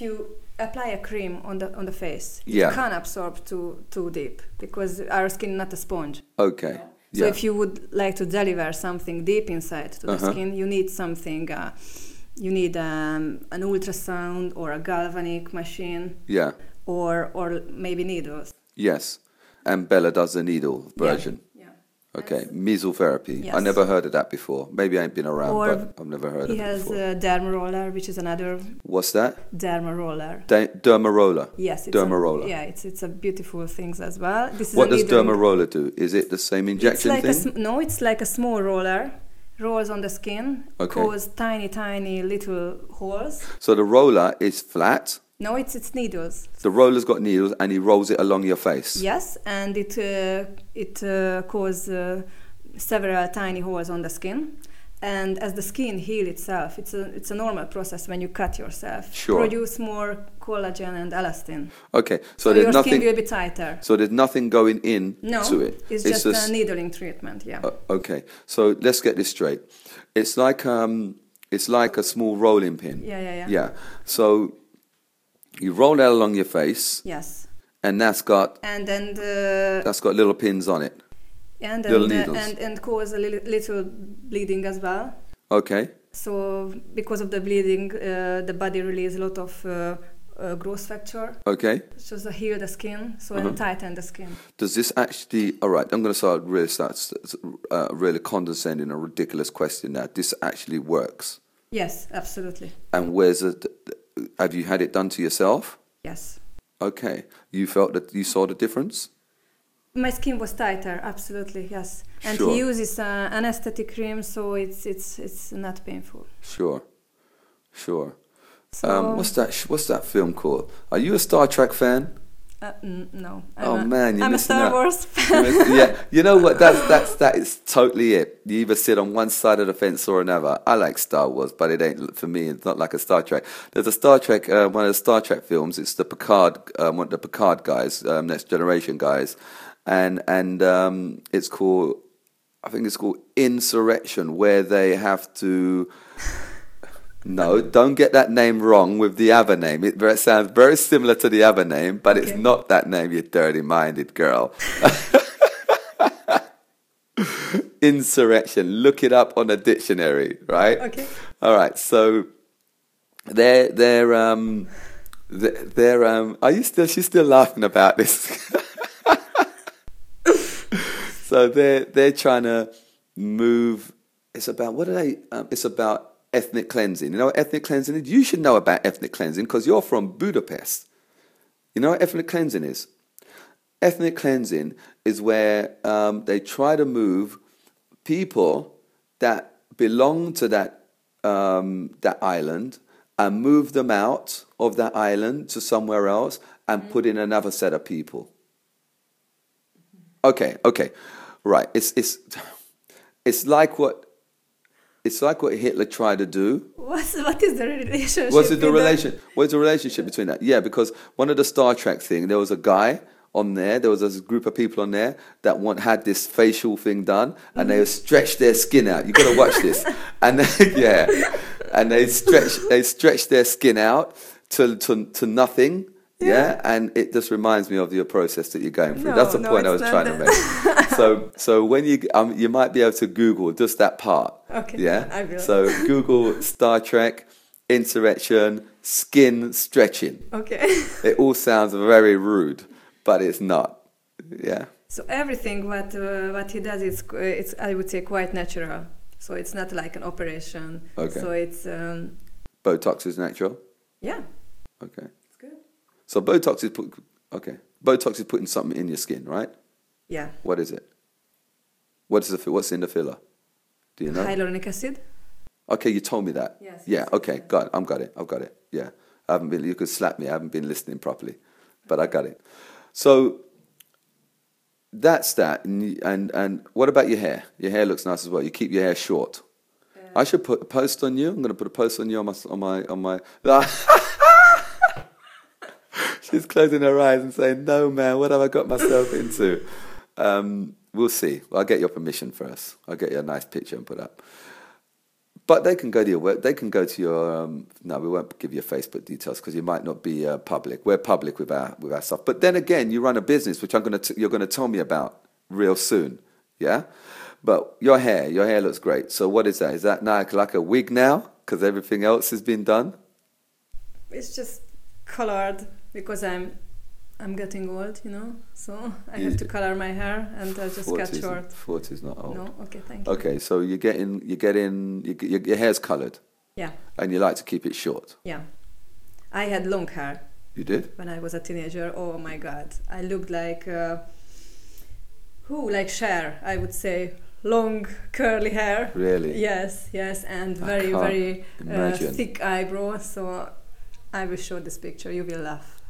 [SPEAKER 3] apply a cream on the face.
[SPEAKER 2] Yeah.
[SPEAKER 3] It can't absorb too deep because our skin is not a sponge.
[SPEAKER 2] Okay.
[SPEAKER 3] So
[SPEAKER 2] Yeah.
[SPEAKER 3] if you would like to deliver something deep inside to the skin, you need something. You need an ultrasound or a galvanic machine.
[SPEAKER 2] Yeah.
[SPEAKER 3] Or maybe needles.
[SPEAKER 2] Yes. And Bella does the needle version.
[SPEAKER 3] Yeah.
[SPEAKER 2] Okay. Mesotherapy.
[SPEAKER 3] Yes.
[SPEAKER 2] I never heard of that before. Maybe I ain't been around,
[SPEAKER 3] Or
[SPEAKER 2] but I've never heard
[SPEAKER 3] He
[SPEAKER 2] of it
[SPEAKER 3] has
[SPEAKER 2] before.
[SPEAKER 3] a derma roller, which is another
[SPEAKER 2] What's that?
[SPEAKER 3] derma roller.
[SPEAKER 2] Dermaroller.
[SPEAKER 3] Yes,
[SPEAKER 2] Dermaroller.
[SPEAKER 3] it's a beautiful thing as well. This is
[SPEAKER 2] What
[SPEAKER 3] a
[SPEAKER 2] does
[SPEAKER 3] needling-
[SPEAKER 2] Dermaroller do? Is it the same
[SPEAKER 3] It's
[SPEAKER 2] injection
[SPEAKER 3] like
[SPEAKER 2] thing?
[SPEAKER 3] no, it's like a small roller, rolls on the skin,
[SPEAKER 2] Okay.
[SPEAKER 3] cause tiny little holes.
[SPEAKER 2] So the roller is flat.
[SPEAKER 3] No, it's needles.
[SPEAKER 2] The roller's got needles, and he rolls it along your face.
[SPEAKER 3] Yes, and it cause several tiny holes on the skin. And as the skin heals itself, it's a normal process when you cut yourself.
[SPEAKER 2] Sure.
[SPEAKER 3] Produce more collagen and elastin.
[SPEAKER 2] Okay. So
[SPEAKER 3] So
[SPEAKER 2] there's
[SPEAKER 3] your
[SPEAKER 2] nothing.
[SPEAKER 3] skin will be tighter.
[SPEAKER 2] So there's nothing going in
[SPEAKER 3] No,
[SPEAKER 2] to it.
[SPEAKER 3] it's just a needling treatment. Yeah.
[SPEAKER 2] Okay. So let's get this straight. It's like a small rolling pin.
[SPEAKER 3] Yeah.
[SPEAKER 2] Yeah. So you roll that along your face,
[SPEAKER 3] Yes.
[SPEAKER 2] and that's got
[SPEAKER 3] And then
[SPEAKER 2] little pins on it.
[SPEAKER 3] and
[SPEAKER 2] little
[SPEAKER 3] then
[SPEAKER 2] needles.
[SPEAKER 3] and cause a little bleeding as well.
[SPEAKER 2] Okay.
[SPEAKER 3] So because of the bleeding, the body releases a lot of growth factor,
[SPEAKER 2] Okay.
[SPEAKER 3] so to heal the skin, and tighten the skin.
[SPEAKER 2] Does this actually? All right. I'm going to start really condescending a ridiculous question now. This actually works.
[SPEAKER 3] Yes, absolutely.
[SPEAKER 2] And where's it? Have you had it done to yourself?
[SPEAKER 3] Yes.
[SPEAKER 2] Okay. You felt that you saw the difference?
[SPEAKER 3] My skin was tighter, absolutely, yes. And
[SPEAKER 2] Sure.
[SPEAKER 3] he uses anesthetic cream, so it's not painful.
[SPEAKER 2] Sure.
[SPEAKER 3] So,
[SPEAKER 2] What's that film called? Are you a Star Trek fan?
[SPEAKER 3] No.
[SPEAKER 2] Man, you're
[SPEAKER 3] I'm a
[SPEAKER 2] missing
[SPEAKER 3] Star
[SPEAKER 2] out.
[SPEAKER 3] Wars fan.
[SPEAKER 2] Yeah, you know what? That is totally it. You either sit on one side of the fence or another. I like Star Wars, but it ain't for me. It's not like a Star Trek. There's a Star Trek, one of the Star Trek films. It's the Picard, one of the Picard guys, Next Generation guys, and it's called, I think it's called Insurrection, where they have to. No, don't get that name wrong with the other name. It sounds very similar to the other name, but it's not that name, you dirty-minded girl. Insurrection. Look it up on a dictionary, right?
[SPEAKER 3] Okay.
[SPEAKER 2] All right. So they're are you still? She's still laughing about this. So they're trying to move. It's about what are they? It's about ethnic cleansing. You know what ethnic cleansing is? You should know about ethnic cleansing because you're from Budapest. You know what ethnic cleansing is? Ethnic cleansing is where they try to move people that belong to that island and move them out of that island to somewhere else and put in another set of people. Okay, right. It's like what Hitler tried to do.
[SPEAKER 3] What is the relationship?
[SPEAKER 2] What's the
[SPEAKER 3] with
[SPEAKER 2] relationship between that? Yeah, because one of the Star Trek thing, there was a guy on there. There was a group of people on there that had this facial thing done, and they stretched their skin out. You got to watch this, and they stretched their skin out to nothing. Yeah, and it just reminds me of your process that you're going through. That's the point I was trying to make. So when you might be able to Google just that part.
[SPEAKER 3] Okay,
[SPEAKER 2] yeah.
[SPEAKER 3] I will.
[SPEAKER 2] So Google Star Trek, insurrection, skin stretching.
[SPEAKER 3] Okay.
[SPEAKER 2] It all sounds very rude, but it's not. Yeah.
[SPEAKER 3] So everything what he does it's I would say quite natural. So it's not like an operation.
[SPEAKER 2] Okay.
[SPEAKER 3] So it's
[SPEAKER 2] Botox is natural.
[SPEAKER 3] yeah.
[SPEAKER 2] Okay.
[SPEAKER 3] It's good.
[SPEAKER 2] So Botox is putting something in your skin, right?
[SPEAKER 3] Yeah.
[SPEAKER 2] What is it? What's in the filler? Do you know?
[SPEAKER 3] Hyaluronic acid.
[SPEAKER 2] Okay, you told me that.
[SPEAKER 3] Yes,
[SPEAKER 2] Yeah.
[SPEAKER 3] yes,
[SPEAKER 2] Okay.
[SPEAKER 3] yes.
[SPEAKER 2] Got it. I've got it. Yeah. I haven't been. You could slap me. I haven't been listening properly, but I got it. So that's that. And what about your hair? Your hair looks nice as well. You keep your hair short. I should put a post on you. I'm going to put a post on you on my. She's closing her eyes and saying, "No, man, what have I got myself into?" We'll see. I'll get your permission first. I'll get you a nice picture and put up. But they can go to your work. They can go to your. No, we won't give you Facebook details because you might not be public. We're public with our stuff. But then again, you run a business, which you're going to tell me about real soon. Yeah. But your hair looks great. So what is that? Is that now like a wig now? Because everything else has been done.
[SPEAKER 3] It's just colored because I'm getting old, you know. So I have to color my hair, and I just cut short.
[SPEAKER 2] 40's not old.
[SPEAKER 3] No, okay, thank you.
[SPEAKER 2] Okay, so your hair's colored.
[SPEAKER 3] Yeah.
[SPEAKER 2] And you like to keep it short.
[SPEAKER 3] Yeah. I had long hair.
[SPEAKER 2] You did?
[SPEAKER 3] When I was a teenager. Oh my God, I looked like like Cher, I would say. Long curly hair.
[SPEAKER 2] Really?
[SPEAKER 3] Yes, and very thick eyebrows. So I will show this picture. You will laugh.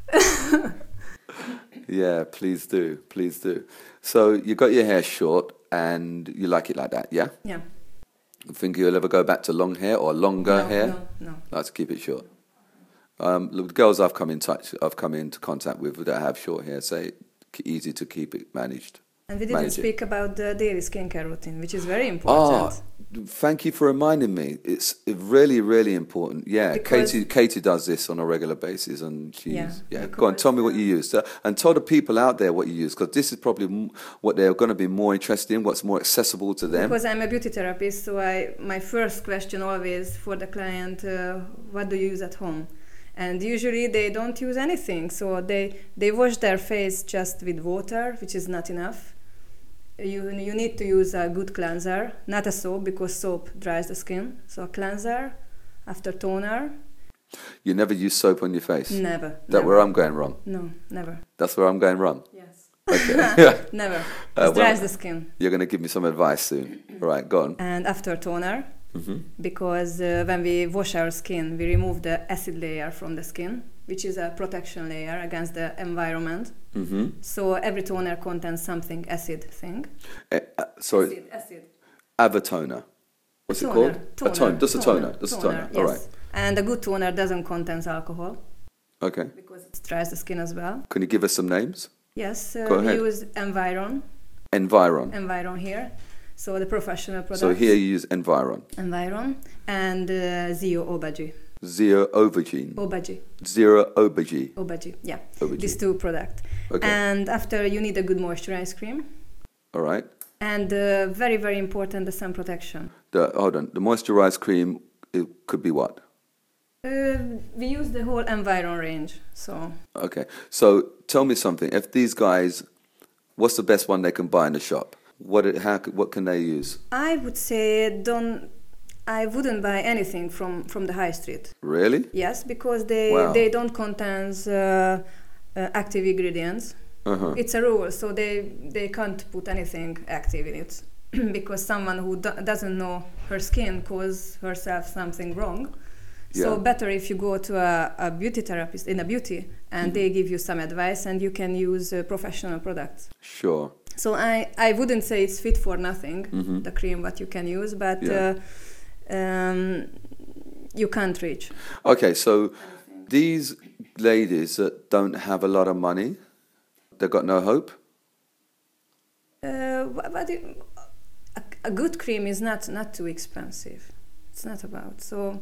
[SPEAKER 2] Yeah, please do. So you got your hair short and you like it like that, yeah?
[SPEAKER 3] Yeah.
[SPEAKER 2] You think you'll ever go back to long hair or longer hair?
[SPEAKER 3] No.
[SPEAKER 2] Like to keep it short. The girls I've come into contact with that have short hair say easy to keep it managed.
[SPEAKER 3] And we didn't speak about the daily skincare routine, which is very important.
[SPEAKER 2] Thank you for reminding me. It's really, really important. Yeah, Katie does this on a regular basis, and Go on, tell me what you use, and tell the people out there what you use, because this is probably what they're going to be more interested in. What's more accessible to them?
[SPEAKER 3] Because I'm a beauty therapist, so my first question always for the client, what do you use at home? And usually they don't use anything, so they wash their face just with water, which is not enough. You need to use a good cleanser, not a soap, because soap dries the skin. So a cleanser, after toner.
[SPEAKER 2] You never use soap on your face?
[SPEAKER 3] Never.
[SPEAKER 2] That's where I'm going wrong?
[SPEAKER 3] No, never.
[SPEAKER 2] That's where I'm going wrong?
[SPEAKER 3] Yes.
[SPEAKER 2] Okay.
[SPEAKER 3] Never. It dries the skin.
[SPEAKER 2] You're going to give me some advice soon. All right, go on.
[SPEAKER 3] And after toner, because when we wash our skin, we remove the acid layer from the skin, which is a protection layer against the environment. So every toner contains something acid thing.
[SPEAKER 2] Sorry.
[SPEAKER 3] Acid.
[SPEAKER 2] Avatoner. What's it called? A toner. Just a toner. Just a toner.
[SPEAKER 3] Yes.
[SPEAKER 2] All right.
[SPEAKER 3] And a good toner doesn't contain alcohol.
[SPEAKER 2] Okay.
[SPEAKER 3] Because it dries the skin as well.
[SPEAKER 2] Can you give us some names?
[SPEAKER 3] Yes.
[SPEAKER 2] Go ahead.
[SPEAKER 3] We use Environ. Environ here. So the professional product.
[SPEAKER 2] So here you use Environ.
[SPEAKER 3] And Zio Obagi.
[SPEAKER 2] Zero Aubergine.
[SPEAKER 3] Obagi.
[SPEAKER 2] Zero Aubergine.
[SPEAKER 3] Obagi, yeah.
[SPEAKER 2] Aubergine.
[SPEAKER 3] These two products.
[SPEAKER 2] Okay.
[SPEAKER 3] And after you need a good moisturized cream.
[SPEAKER 2] All right.
[SPEAKER 3] And very, very important, the sun protection.
[SPEAKER 2] Hold on. The moisturized cream, it could be what?
[SPEAKER 3] We use the whole Environ range. So. Okay.
[SPEAKER 2] So tell me something. If these guys, what's the best one they can buy in the shop? What can they use? I would say
[SPEAKER 3] I wouldn't buy anything from the high street.
[SPEAKER 2] Really?
[SPEAKER 3] Yes, because they don't contain active ingredients. It's a rule, so they can't put anything active in it because someone who doesn't know her skin causes herself something wrong. Yeah. So better if you go to a beauty therapist in a beauty and they give you some advice and you can use professional products.
[SPEAKER 2] Sure.
[SPEAKER 3] So I wouldn't say it's fit for nothing, the cream what you can use, but you can't reach.
[SPEAKER 2] Okay, so these ladies that don't have a lot of money, they've got no hope?
[SPEAKER 3] But a good cream is not too expensive. It's not about. So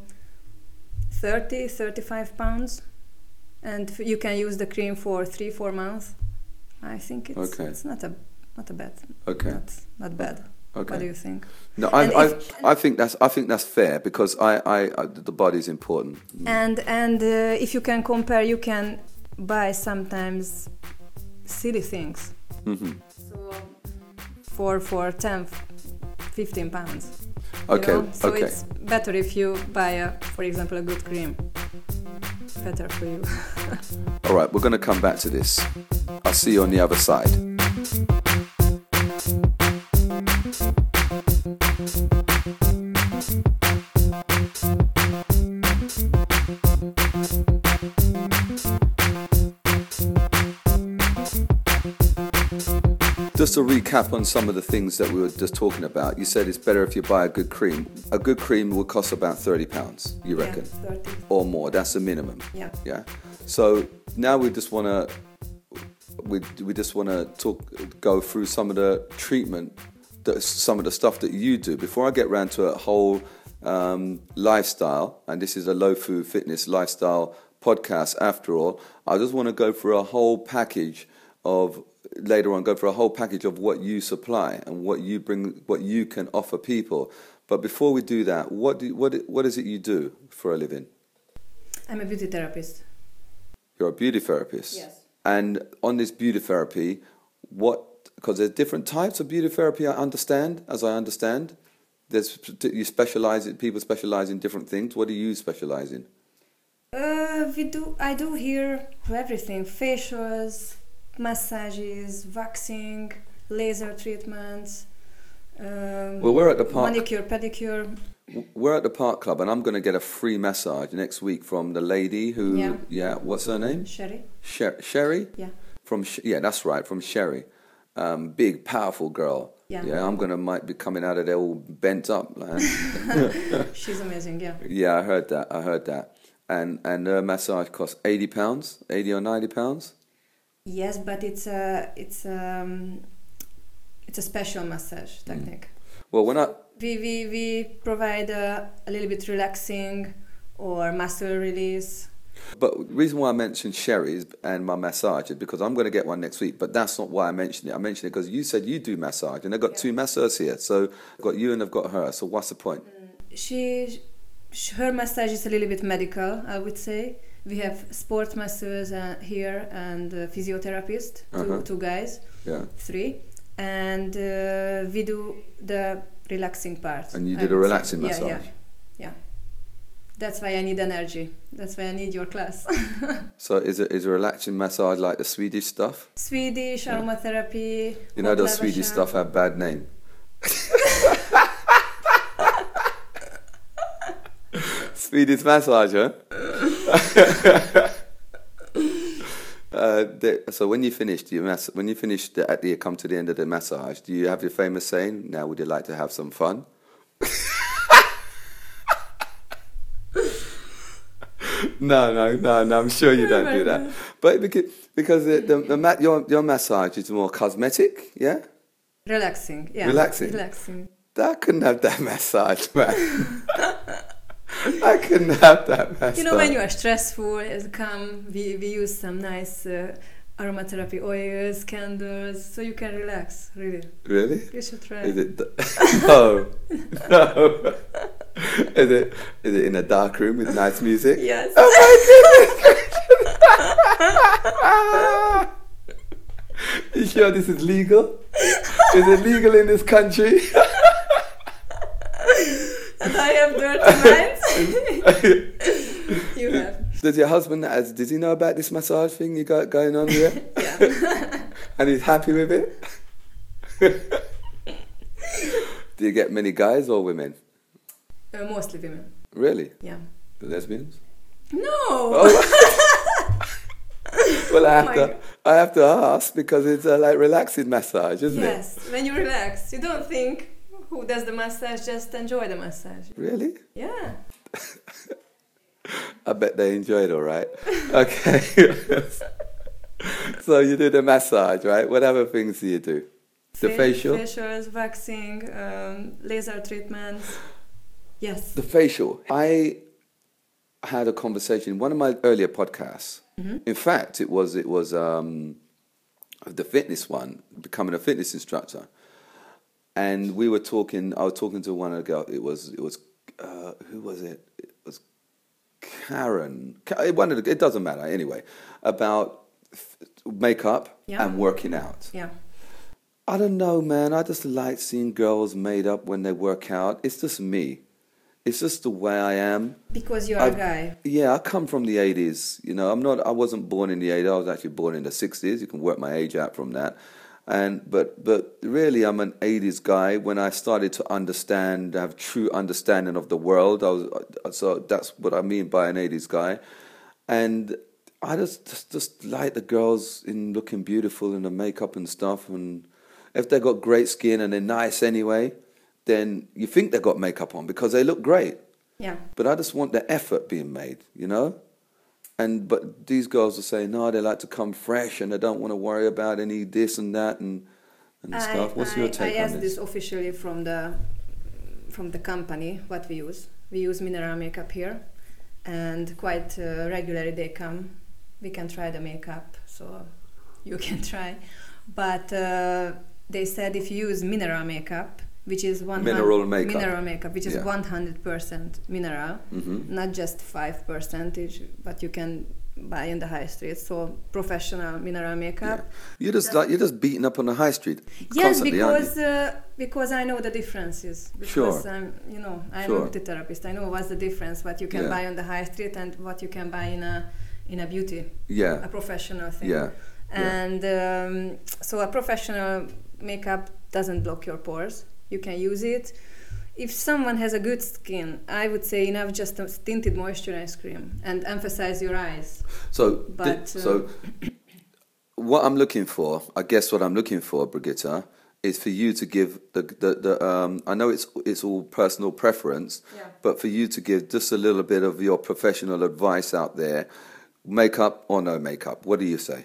[SPEAKER 3] 35 pounds, and you can use the cream for 3-4 months. I think it's not a bad. Okay. Not bad. Okay. What do you think?
[SPEAKER 2] No, I think that's fair because the body is important.
[SPEAKER 3] And if you can compare, you can buy sometimes silly things. So for 10, 15 pounds.
[SPEAKER 2] Okay.
[SPEAKER 3] You know? So it's better if you buy for example, a good cream. Better for you.
[SPEAKER 2] All right, we're going to come back to this. I'll see you on the other side. Just to recap on some of the things that we were just talking about, you said it's better if you buy a good cream. A good cream will cost about £30, you reckon?
[SPEAKER 3] Yeah, 30.
[SPEAKER 2] Or more, that's the minimum.
[SPEAKER 3] Yeah.
[SPEAKER 2] So now we just want to go through some of the treatment, some of the stuff that you do. Before I get round to a whole lifestyle, and this is a low food fitness lifestyle podcast after all. I just want to go for a whole package of later on. Go for a whole package of what you supply and what you bring, what you can offer people. But before we do that, what is it you do for a living?
[SPEAKER 3] I'm a beauty therapist.
[SPEAKER 2] You're a beauty therapist.
[SPEAKER 3] Yes.
[SPEAKER 2] And on this beauty therapy, because there's different types of beauty therapy, I understand. You specialize in, people specialize in different things. What do you specialize in?
[SPEAKER 3] I do here everything: facials, massages, waxing, laser treatments.
[SPEAKER 2] Well, we're at the park.
[SPEAKER 3] Manicure, pedicure.
[SPEAKER 2] We're at the Park Club, and I'm going to get a free massage next week from the lady who. Yeah. What's her name?
[SPEAKER 3] Sherry.
[SPEAKER 2] Sherry.
[SPEAKER 3] Yeah.
[SPEAKER 2] That's right. From Sherry, big, powerful girl.
[SPEAKER 3] Yeah.
[SPEAKER 2] Yeah. Might be coming out of there all bent up, man.
[SPEAKER 3] She's amazing. Yeah.
[SPEAKER 2] Yeah, I heard that. And her massage costs £80, £80 or £90.
[SPEAKER 3] Yes, but it's a special massage technique.
[SPEAKER 2] Well, when
[SPEAKER 3] we provide a little bit relaxing or muscle release.
[SPEAKER 2] But the reason why I mentioned Sherry's and my massage is because I'm going to get one next week. But that's not why I mentioned it. I mentioned it because you said you do massage, and I've got two masseurs here. So I've got you and I've got her. So what's the point?
[SPEAKER 3] Her massage is a little bit medical, I would say. We have sport masseurs here and physiotherapist, two guys, 3. And we do the relaxing part.
[SPEAKER 2] And you did a relaxing massage?
[SPEAKER 3] Yeah. That's why I need energy. That's why I need your class.
[SPEAKER 2] So is a relaxing massage like the Swedish stuff?
[SPEAKER 3] Swedish, aromatherapy.
[SPEAKER 2] You know those Swedish stuff have bad name. Swedish massage, huh? So when you finish come to the end of the massage, do you have your famous saying, "Now would you like to have some fun"? No, I'm sure you don't do that. But because your massage is more cosmetic, yeah?
[SPEAKER 3] Relaxing, yeah.
[SPEAKER 2] Relaxing. I couldn't have that massage, man. I couldn't have that massage.
[SPEAKER 3] You know, when you are stressful, we use some nice aromatherapy oils, candles, so you can relax, really.
[SPEAKER 2] Really?
[SPEAKER 3] You should try.
[SPEAKER 2] Is it? No. Is it in a dark room with nice music?
[SPEAKER 3] Yes.
[SPEAKER 2] Oh my goodness! You sure this is legal? Is it legal in this country?
[SPEAKER 3] And I have dirty minds. You have.
[SPEAKER 2] Does your husband, does he know about this massage thing you got going on here?
[SPEAKER 3] Yeah.
[SPEAKER 2] And he's happy with it? Do you get many guys or women?
[SPEAKER 3] Mostly women.
[SPEAKER 2] Really?
[SPEAKER 3] Yeah.
[SPEAKER 2] The lesbians?
[SPEAKER 3] No.
[SPEAKER 2] Oh. Well, I have to ask because it's a relaxing massage, isn't it?
[SPEAKER 3] Yes. When you relax, you don't think who does the massage, just enjoy the massage.
[SPEAKER 2] Really?
[SPEAKER 3] Yeah.
[SPEAKER 2] I bet they enjoy it all right. Okay. So you do the massage, right? What other things do you do? The facial?
[SPEAKER 3] Facials, waxing, laser treatments. Yes.
[SPEAKER 2] The facial. I had a conversation in one of my earlier podcasts. Mm-hmm. In fact, it was the fitness one, becoming a fitness instructor. And we were talking. I was talking to one of the girls. It was who was it? It was Karen. It doesn't matter anyway. About makeup and working out.
[SPEAKER 3] Yeah.
[SPEAKER 2] I don't know, man. I just like seeing girls made up when they work out. It's just me. It's just the way I am.
[SPEAKER 3] Because you're a guy.
[SPEAKER 2] Yeah, I come from the 80s. You know, I wasn't born in the 80s. I was actually born in the 60s. You can work my age out from that. But really, I'm an 80s guy. When I started to have true understanding of the world, so that's what I mean by an 80s guy. And I just like the girls in looking beautiful in the makeup and stuff. And if they got great skin and they're nice anyway, then you think they got makeup on because they look great.
[SPEAKER 3] Yeah.
[SPEAKER 2] But I just want the effort being made, you know? But these girls are saying, no, they like to come fresh and they don't want to worry about any this and that and stuff. What's your take on this?
[SPEAKER 3] I asked this officially from from the company what we use. We use mineral makeup here, and quite regularly they come. We can try the makeup, so you can try. But they said if you use mineral makeup, which is
[SPEAKER 2] mineral makeup,
[SPEAKER 3] which is 100% mineral, not just 5%, but you can buy in the high street. So professional mineral makeup.
[SPEAKER 2] Yeah. You're just beating up on the high street.
[SPEAKER 3] Yes,
[SPEAKER 2] Constantly,
[SPEAKER 3] because I know the differences. Because
[SPEAKER 2] sure.
[SPEAKER 3] I'm a
[SPEAKER 2] Sure.
[SPEAKER 3] beauty therapist. I know what's the difference, what you can buy on the high street and what you can buy in a beauty.
[SPEAKER 2] Yeah.
[SPEAKER 3] A professional thing.
[SPEAKER 2] Yeah.
[SPEAKER 3] And so a professional makeup doesn't block your pores. You can use it. If someone has a good skin, I would say enough just a tinted moisturized cream and emphasize your eyes.
[SPEAKER 2] So,
[SPEAKER 3] So
[SPEAKER 2] what I'm looking for, I guess what I'm looking for, Brigitta, is for you to give the I know it's all personal preference, but for you to give just a little bit of your professional advice out there, makeup or no makeup, what do you say?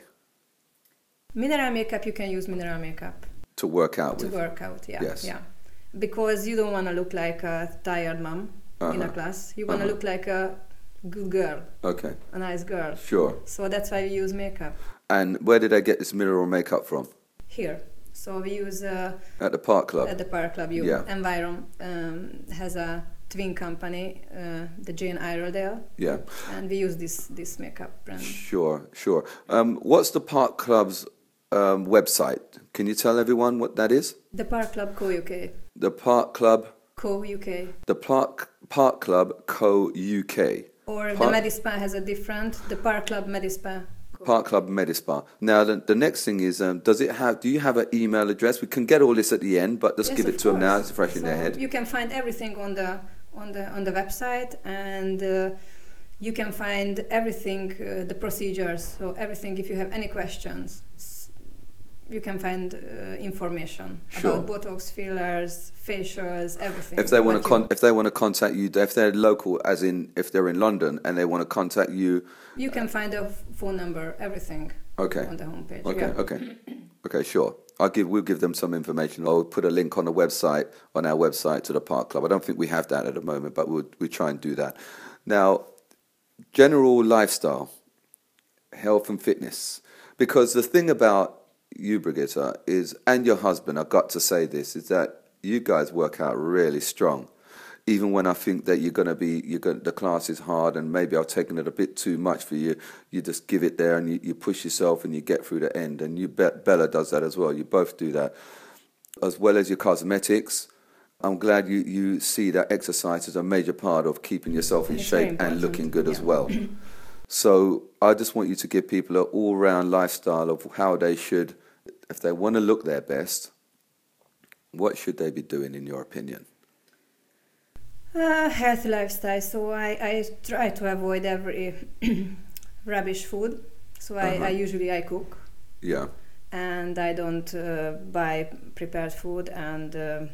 [SPEAKER 3] Mineral makeup, you can use mineral makeup.
[SPEAKER 2] To work out
[SPEAKER 3] To
[SPEAKER 2] with.
[SPEAKER 3] work out, yeah.
[SPEAKER 2] Yes.
[SPEAKER 3] Yeah. Because you don't want to look like a tired mom in a class. You want to look like a good girl.
[SPEAKER 2] Okay.
[SPEAKER 3] A nice girl.
[SPEAKER 2] Sure.
[SPEAKER 3] So that's why we use makeup.
[SPEAKER 2] And where did I get this mineral makeup from?
[SPEAKER 3] Here. So we use...
[SPEAKER 2] At the Park Club?
[SPEAKER 3] At the Park Club. Environ has a twin company, the Jane Iredale.
[SPEAKER 2] Yeah.
[SPEAKER 3] And we use this makeup brand.
[SPEAKER 2] Sure. What's the Park Club's website? Can you tell everyone what that is?
[SPEAKER 3] The Park Club Co UK.
[SPEAKER 2] The Park Club
[SPEAKER 3] Co UK.
[SPEAKER 2] The Park Club Co UK.
[SPEAKER 3] Or the Medispa has a different. The Park Club Medispa.
[SPEAKER 2] Park Club Medispa. Now the next thing is, do you have an email address? We can get all this at the end, but just give it to them now. It's fresh in their head.
[SPEAKER 3] You can find everything on the website, and you can find everything, the procedures. So everything. If you have any questions, you can find information about Botox, fillers, facials, everything.
[SPEAKER 2] If they want to contact you, if they're local, as in if they're in London and they want to contact you,
[SPEAKER 3] you can find a phone number, everything.
[SPEAKER 2] Okay.
[SPEAKER 3] On the homepage.
[SPEAKER 2] Okay, sure. We'll give them some information. I'll put a link on our website to the Park Club. I don't think we have that at the moment, but we'll try and do that. Now, general lifestyle, health and fitness, because the thing about you, Brigitta, and your husband, I've got to say this, is that you guys work out really strong. Even when I think that the class is hard and maybe I've taken it a bit too much for you, you just give it there and you push yourself and you get through the end. And Bella does that as well. You both do that. As well as your cosmetics, I'm glad you see that exercise as a major part of keeping yourself in shape and looking good as well. So I just want you to give people an all-round lifestyle of how they should, if they want to look their best, what should they be doing in your opinion?
[SPEAKER 3] Healthy lifestyle. So I try to avoid every rubbish food. So I usually cook.
[SPEAKER 2] Yeah.
[SPEAKER 3] And I don't buy prepared food, and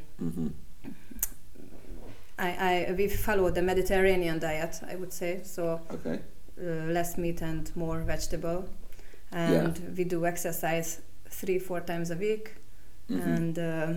[SPEAKER 3] we follow the Mediterranean diet, I would say. So less meat and more vegetable, and we do exercise 3-4 times a week, and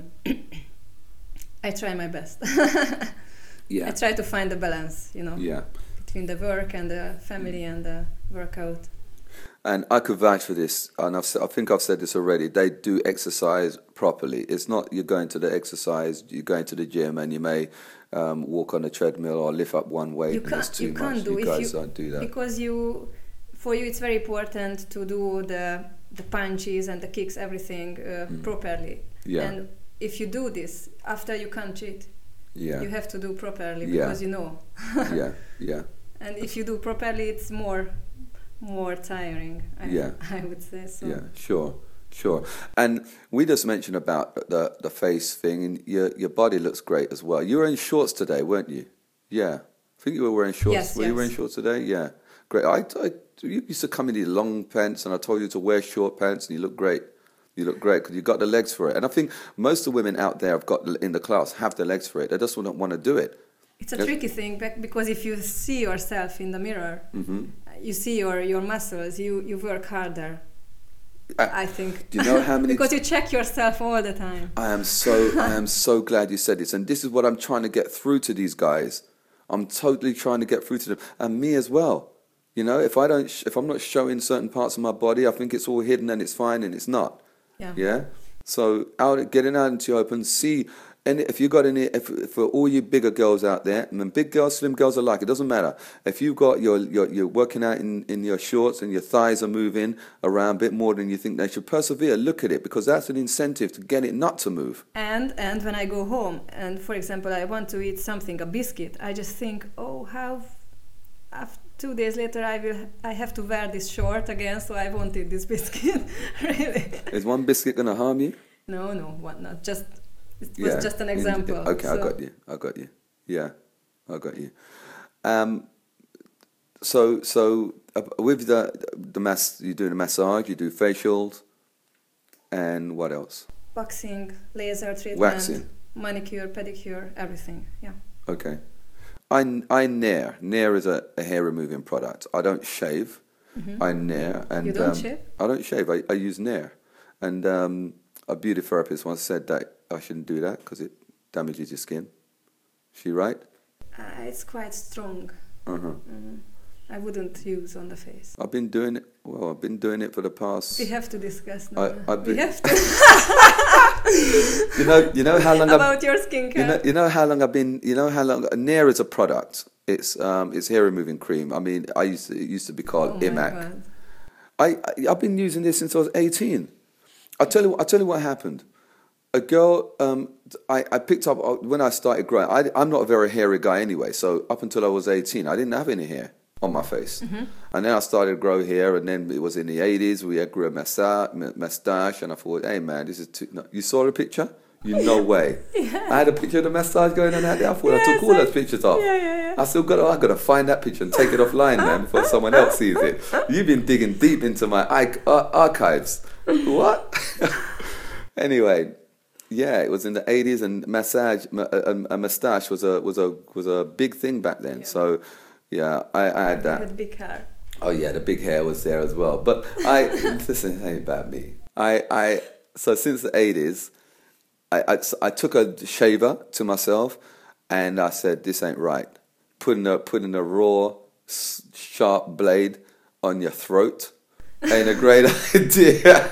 [SPEAKER 3] I try my best. I try to find the balance, between the work and the family and the workout.
[SPEAKER 2] And I could vouch for this, and I think I've said this already. They do exercise properly. It's not you're going to the gym and you may walk on a treadmill or lift up one weight and it's too much. You guys don't do that.
[SPEAKER 3] Because for you it's very important to do the punches and the kicks, everything properly. Yeah. And if you do this, after you can't cheat. Yeah. You have to do properly because you know. Yeah. And if you do properly, it's more tiring. I would say so.
[SPEAKER 2] Yeah, sure. And we just mentioned about the face thing, and your body looks great as well. You were in shorts today, weren't you? Yeah. I think you were wearing shorts.
[SPEAKER 3] Yes,
[SPEAKER 2] you wearing shorts today? Yeah. Great. You used to come in these long pants, and I told you to wear short pants, and you look great. You look great because you got the legs for it. And I think most of the women out there in the class have the legs for it. They just don't want to do it.
[SPEAKER 3] It's a tricky thing because if you see yourself in the mirror, you see your muscles, you work harder. I think.
[SPEAKER 2] Do you know how many?
[SPEAKER 3] Because you check yourself all the time.
[SPEAKER 2] I am so glad you said this, and this is what I'm trying to get through to these guys. I'm totally trying to get through to them, and me as well. You know, if I'm not showing certain parts of my body, I think it's all hidden and it's fine, and it's not.
[SPEAKER 3] Yeah.
[SPEAKER 2] Yeah. So getting out into the open, see. And if you got any, for all you bigger girls out there, and big girls, slim girls alike, it doesn't matter. If you've got you're working out in your shorts and your thighs are moving around a bit more than you think they should, persevere. Look at it, because that's an incentive to get it not to move.
[SPEAKER 3] And when I go home, and for example, I want to eat something, a biscuit, I just think, oh, how. After 2 days later, I have to wear this short again, so I won't eat this biscuit. Really.
[SPEAKER 2] Is one biscuit gonna harm you?
[SPEAKER 3] No, what not? Just. It was just an example.
[SPEAKER 2] Okay, so. I got you. Yeah, I got you. So with the you do the massage, you do facials, and what else?
[SPEAKER 3] Waxing, laser treatment,
[SPEAKER 2] waxing,
[SPEAKER 3] manicure, pedicure, everything. Yeah.
[SPEAKER 2] Okay. I nair. Nair is a hair removing product. I don't shave. Mm-hmm. I nair, and
[SPEAKER 3] you don't shave?
[SPEAKER 2] I don't shave. I use nair, and a beauty therapist once said that I shouldn't do that because it damages your skin. Is she right?
[SPEAKER 3] It's quite strong. I wouldn't use on the face.
[SPEAKER 2] I've been doing it. Well, I've been doing it for the past.
[SPEAKER 3] We have to discuss now. We have to.
[SPEAKER 2] you know how long
[SPEAKER 3] about your skincare.
[SPEAKER 2] You know how long I've been. You know how long Nair is a product. It's hair removing cream. I mean, it used to be called Imac. I've been using this since I was 18. I'll tell you what happened. A girl, I picked up when I started growing. I'm not a very hairy guy anyway, so up until I was 18, I didn't have any hair on my face. Mm-hmm. And then I started to grow hair, and then it was in the 80s, we grew a mustache, and I thought, hey man, this is too... No. You saw the picture? No way. Yeah. I had a picture of the mustache going on out there. I thought I took all those pictures off. Yeah. I got to find that picture and take it offline, man, before someone else sees it. You've been digging deep into my archives. What? Anyway... Yeah, it was in the 80s, and a mustache was a big thing back then. Yeah. So, yeah, I had that.
[SPEAKER 3] You had big hair.
[SPEAKER 2] Oh yeah, the big hair was there as well. But listen, it ain't about me. So since the 80s, I took a shaver to myself, and I said, this ain't right. Putting a raw, sharp blade on your throat ain't a great idea.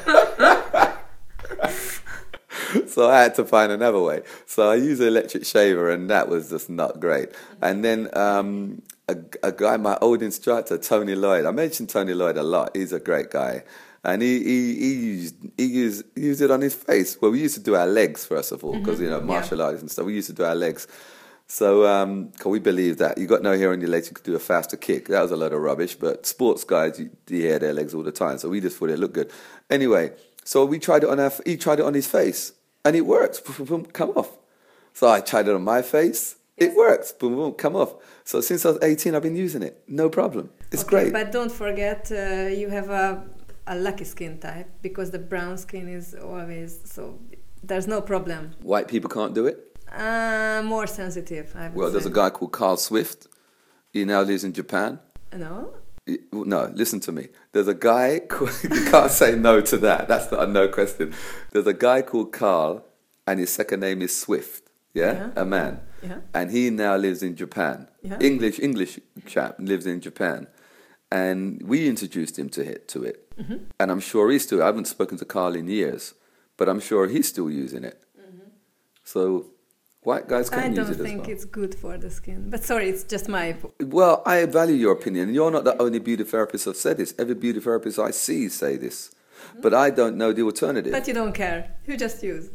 [SPEAKER 2] So I had to find another way. So I used an electric shaver, and that was just not great. And then a guy, my old instructor, Tony Lloyd. I mentioned Tony Lloyd a lot. He's a great guy, and he used it on his face. Well, we used to do our legs first of all, because martial artists and stuff. We used to do our legs. So cause we believe that you got no hair on your legs, you could do a faster kick. That was a load of rubbish. But sports guys, they hair their legs all the time. So we just thought it looked good. Anyway, so we tried it he tried it on his face. And it works. Boom, boom, come off. So I tried it on my face. It works. Boom, boom, come off. So since I was 18, I've been using it. No problem. It's great.
[SPEAKER 3] But don't forget, you have a lucky skin type, because the brown skin is always, so there's no problem.
[SPEAKER 2] White people can't do it?
[SPEAKER 3] More sensitive, I would
[SPEAKER 2] Well, there's a guy called Carl Swift. He now lives in Japan.
[SPEAKER 3] No?
[SPEAKER 2] No, listen to me. There's a guy, you can't say no to that. That's not a no question. There's a guy called Carl, and his second name is Swift. Yeah? A man. Yeah. And he now lives in Japan. Yeah. English chap, lives in Japan. And we introduced him to it. Mm-hmm. And I'm sure he's still, I haven't spoken to Carl in years, but I'm sure he's still using it. Mm-hmm. So... white guys can use it as well.
[SPEAKER 3] I don't think it's good for the skin. But sorry, it's just my...
[SPEAKER 2] Well, I value your opinion. You're not the only beauty therapist who've said this. Every beauty therapist I see say this. Mm-hmm. But I don't know the alternative.
[SPEAKER 3] But you don't care. You just use.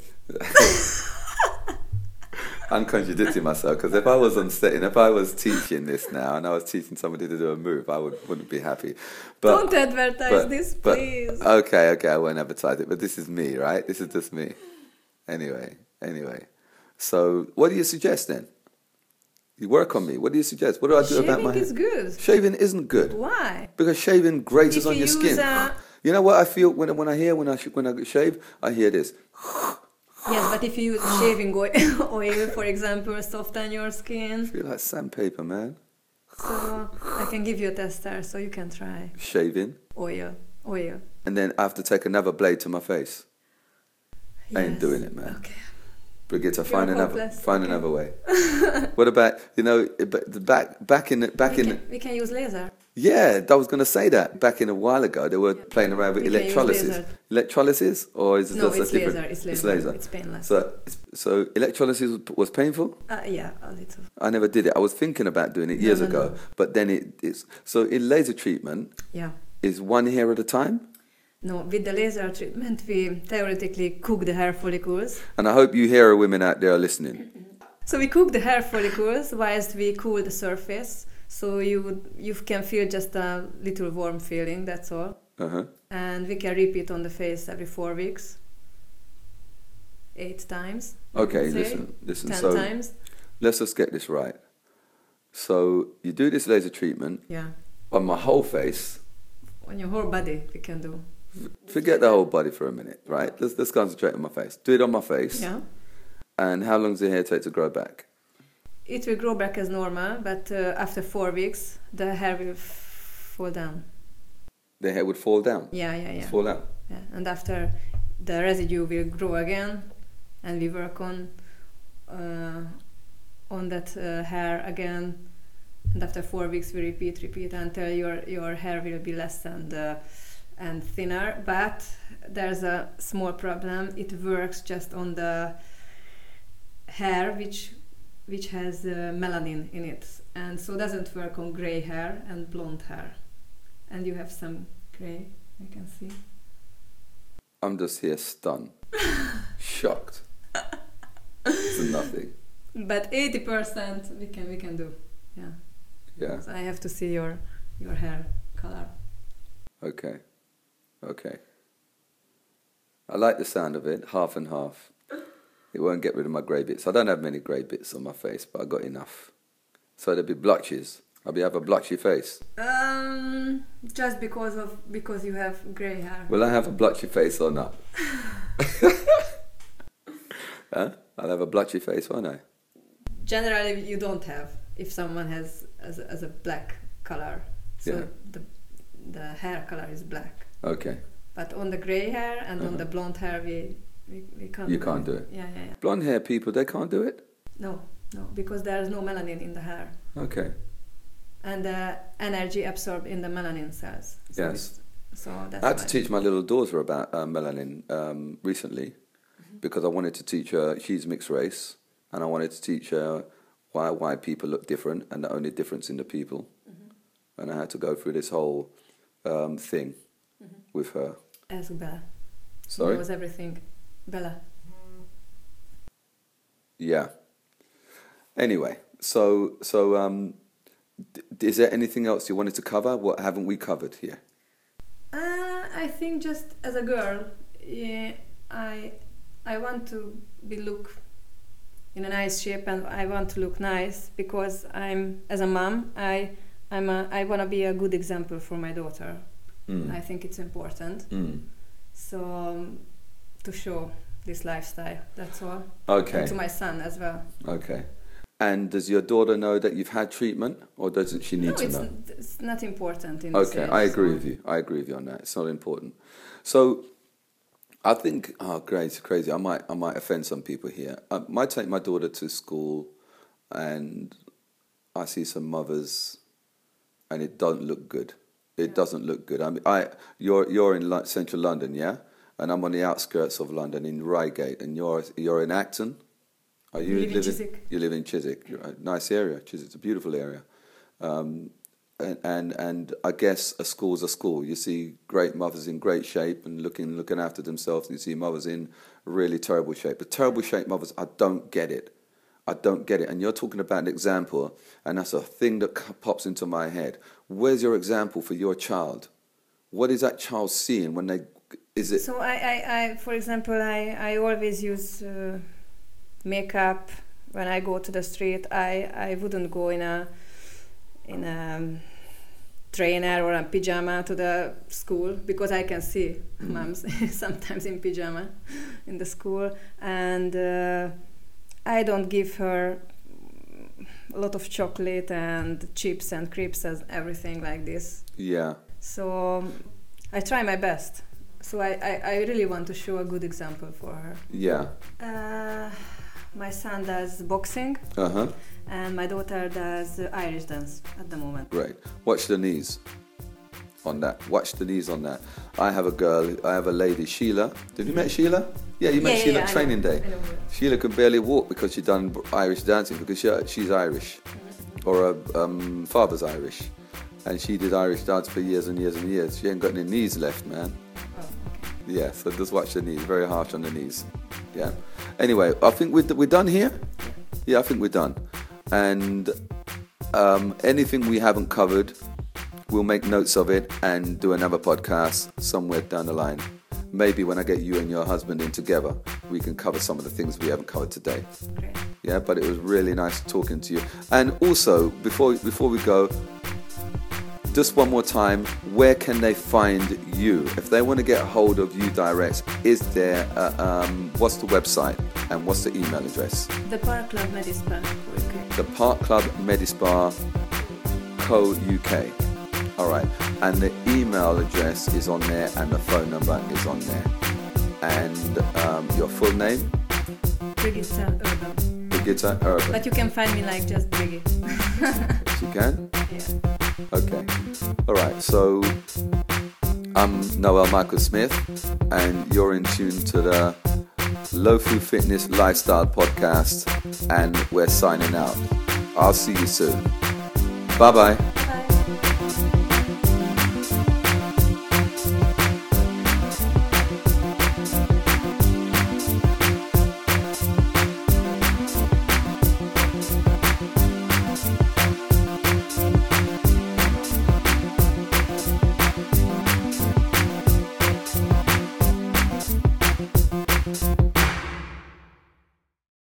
[SPEAKER 2] I'm contradicting myself, because if I was on set and if I was teaching this now and I was teaching somebody to do a move, I wouldn't be happy. But,
[SPEAKER 3] don't advertise this, please.
[SPEAKER 2] Okay, I won't advertise it. But this is me, right? This is just me. Anyway. So, what do you suggest then? You work on me. What do you suggest? What do I do about my hair?
[SPEAKER 3] Shaving is good.
[SPEAKER 2] Shaving isn't good.
[SPEAKER 3] Why?
[SPEAKER 2] Because shaving grates on your skin. You know what I feel when I shave? I hear this.
[SPEAKER 3] Yes, but if you use shaving oil, for example, soften your skin.
[SPEAKER 2] I feel like sandpaper, man.
[SPEAKER 3] So I can give you a tester, so you can try.
[SPEAKER 2] Shaving?
[SPEAKER 3] Oil. Oil.
[SPEAKER 2] and then I have to take another blade to my face. I ain't doing it, man.
[SPEAKER 3] Okay.
[SPEAKER 2] Brigitte,
[SPEAKER 3] You're hopeless.
[SPEAKER 2] find
[SPEAKER 3] Okay.
[SPEAKER 2] another way. What about, you know, back in
[SPEAKER 3] We can use laser.
[SPEAKER 2] yeah, I was going to say that. Back in a while ago, they were playing around with
[SPEAKER 3] We can use
[SPEAKER 2] electrolysis.
[SPEAKER 3] laser.
[SPEAKER 2] Electrolysis, or is it
[SPEAKER 3] No,
[SPEAKER 2] just
[SPEAKER 3] it's
[SPEAKER 2] a different?
[SPEAKER 3] laser. It's laser.
[SPEAKER 2] It's laser.
[SPEAKER 3] It's painless.
[SPEAKER 2] So electrolysis was painful.
[SPEAKER 3] Yeah, a little.
[SPEAKER 2] I never did it. I was thinking about doing it years ago, but then it's so in laser treatment
[SPEAKER 3] Yeah.
[SPEAKER 2] is one hair at a time.
[SPEAKER 3] No, with the laser treatment, we theoretically cook the hair follicles.
[SPEAKER 2] And I hope you hair women out there are listening.
[SPEAKER 3] So we cook the hair follicles whilst we cool the surface. So you can feel just a little warm feeling. That's all.
[SPEAKER 2] Uh-huh.
[SPEAKER 3] And we can repeat on the face every 4 weeks, 8 times.
[SPEAKER 2] Okay,
[SPEAKER 3] say,
[SPEAKER 2] listen.
[SPEAKER 3] 10
[SPEAKER 2] So
[SPEAKER 3] times.
[SPEAKER 2] let's just get this right. So you do this laser treatment
[SPEAKER 3] Yeah,
[SPEAKER 2] on my whole face.
[SPEAKER 3] on your whole body we can do.
[SPEAKER 2] Forget the whole body for a minute, right? Let's concentrate on my face. Do it on my face.
[SPEAKER 3] Yeah.
[SPEAKER 2] And how long does the hair take to grow back?
[SPEAKER 3] It will grow back as normal, but after 4 weeks the hair will fall down.
[SPEAKER 2] The hair would fall down.
[SPEAKER 3] Yeah.
[SPEAKER 2] Fall out.
[SPEAKER 3] Yeah, and after the residue will grow again, and we work on that hair again. And after 4 weeks, we repeat until your hair will be less and thinner. But there's a small problem. It works just on the hair which has melanin in it, and so doesn't work on gray hair and blonde hair. And you have some gray, I can see.
[SPEAKER 2] I'm just here stunned. Shocked. It's nothing.
[SPEAKER 3] But 80% we can do. Yeah.
[SPEAKER 2] Yeah.
[SPEAKER 3] So I have to see your hair color.
[SPEAKER 2] Okay. I like the sound of it, half and half. It won't get rid of my grey bits. I don't have many grey bits on my face, but I got enough. So there'll be blotches. I'll have a blotchy face.
[SPEAKER 3] Just because you have grey hair.
[SPEAKER 2] Will I have a blotchy face or not? Huh? I'll have a blotchy face, won't I?
[SPEAKER 3] Generally, you don't have if someone has as a black color. So
[SPEAKER 2] Yeah.
[SPEAKER 3] the hair color is black.
[SPEAKER 2] Okay.
[SPEAKER 3] But on the grey hair and on the blonde hair, we can't.
[SPEAKER 2] You can't do it.
[SPEAKER 3] Yeah.
[SPEAKER 2] Blonde hair people, they can't do it?
[SPEAKER 3] No, because there is no melanin in the hair.
[SPEAKER 2] Okay.
[SPEAKER 3] And the energy absorbed in the melanin cells. So
[SPEAKER 2] Yes.
[SPEAKER 3] So that's
[SPEAKER 2] I had
[SPEAKER 3] why.
[SPEAKER 2] to teach my little daughter about melanin recently because I wanted to teach her, she's mixed race, and I wanted to teach her why people look different and the only difference in the people. And I had to go through this whole thing with her.
[SPEAKER 3] Ask Bella.
[SPEAKER 2] Sorry?
[SPEAKER 3] Knows everything. Bella.
[SPEAKER 2] Yeah. Anyway, so is there anything else you wanted to cover? What haven't we covered here?
[SPEAKER 3] I think just as a girl, yeah, I want to look in a nice shape, and I want to look nice because as a mom, I want to be a good example for my daughter. I think it's important. So to show this lifestyle, that's all.
[SPEAKER 2] Okay.
[SPEAKER 3] And to my son as well.
[SPEAKER 2] Okay. And does your daughter know that you've had treatment, or doesn't she need to know?
[SPEAKER 3] It's not important in this
[SPEAKER 2] Okay,
[SPEAKER 3] age,
[SPEAKER 2] I agree
[SPEAKER 3] so-
[SPEAKER 2] with you. I agree with you on that. It's not important. So, I think, crazy. I might offend some people here. I might take my daughter to school, and I see some mothers, and it doesn't look good. It doesn't look good. I mean, you're in central London, yeah, and I'm on the outskirts of London in Reigate, and you're in Acton. Are you
[SPEAKER 3] live in Chiswick.
[SPEAKER 2] You live in Chiswick. Nice area. Chiswick's a beautiful area. And I guess a school's a school. You see great mothers in great shape and looking after themselves, and you see mothers in really terrible shape. The terrible shape mothers, I don't get it. And you're talking about an example, and that's a thing that pops into my head. Where's your example for your child? What is that child seeing when they? Is it?
[SPEAKER 3] So I for example, I always use makeup when I go to the street. I wouldn't go in a trainer or a pyjama to the school because I can see moms sometimes in pyjama in the school, and I don't give her a lot of chocolate and chips and crisps and everything like this.
[SPEAKER 2] Yeah.
[SPEAKER 3] So I try my best. So I really want to show a good example for her.
[SPEAKER 2] Yeah.
[SPEAKER 3] My son does boxing, and my daughter does Irish dance at the moment.
[SPEAKER 2] Great. Watch the knees on that. Watch the knees on that. I have a lady, Sheila. Did you meet Sheila? Yeah, you met Sheila at training day. Sheila could barely walk because she'd done Irish dancing because she's Irish, or her father's Irish. And she did Irish dance for years and years and years. She ain't got any knees left, man.
[SPEAKER 3] Oh, okay.
[SPEAKER 2] Yeah, so just watch the knees. Very harsh on the knees. Yeah. Anyway, I think we're done here. Yeah, I think we're done. And anything we haven't covered, we'll make notes of it and do another podcast somewhere down the line. Maybe when I get you and your husband in together, we can cover some of the things we haven't covered today.
[SPEAKER 3] Great.
[SPEAKER 2] Yeah, but it was really nice talking to you. And also, before we go, just one more time, where can they find you? If they want to get a hold of you direct, is there, what's the website and what's the email address?
[SPEAKER 3] The Park Club Medispa UK.
[SPEAKER 2] The Park Club Medispa Co UK. All right. And the email address is on there and the phone number is on there. And your full name?
[SPEAKER 3] Brigitta Urban.
[SPEAKER 2] Brigitta Urban.
[SPEAKER 3] But you can find me like just Briggy.
[SPEAKER 2] You can?
[SPEAKER 3] Yeah.
[SPEAKER 2] Okay. All right. So I'm Noel Michael Smith, and you're in tune to the Low Food Fitness Lifestyle Podcast, and we're signing out. I'll see you soon. Bye-bye.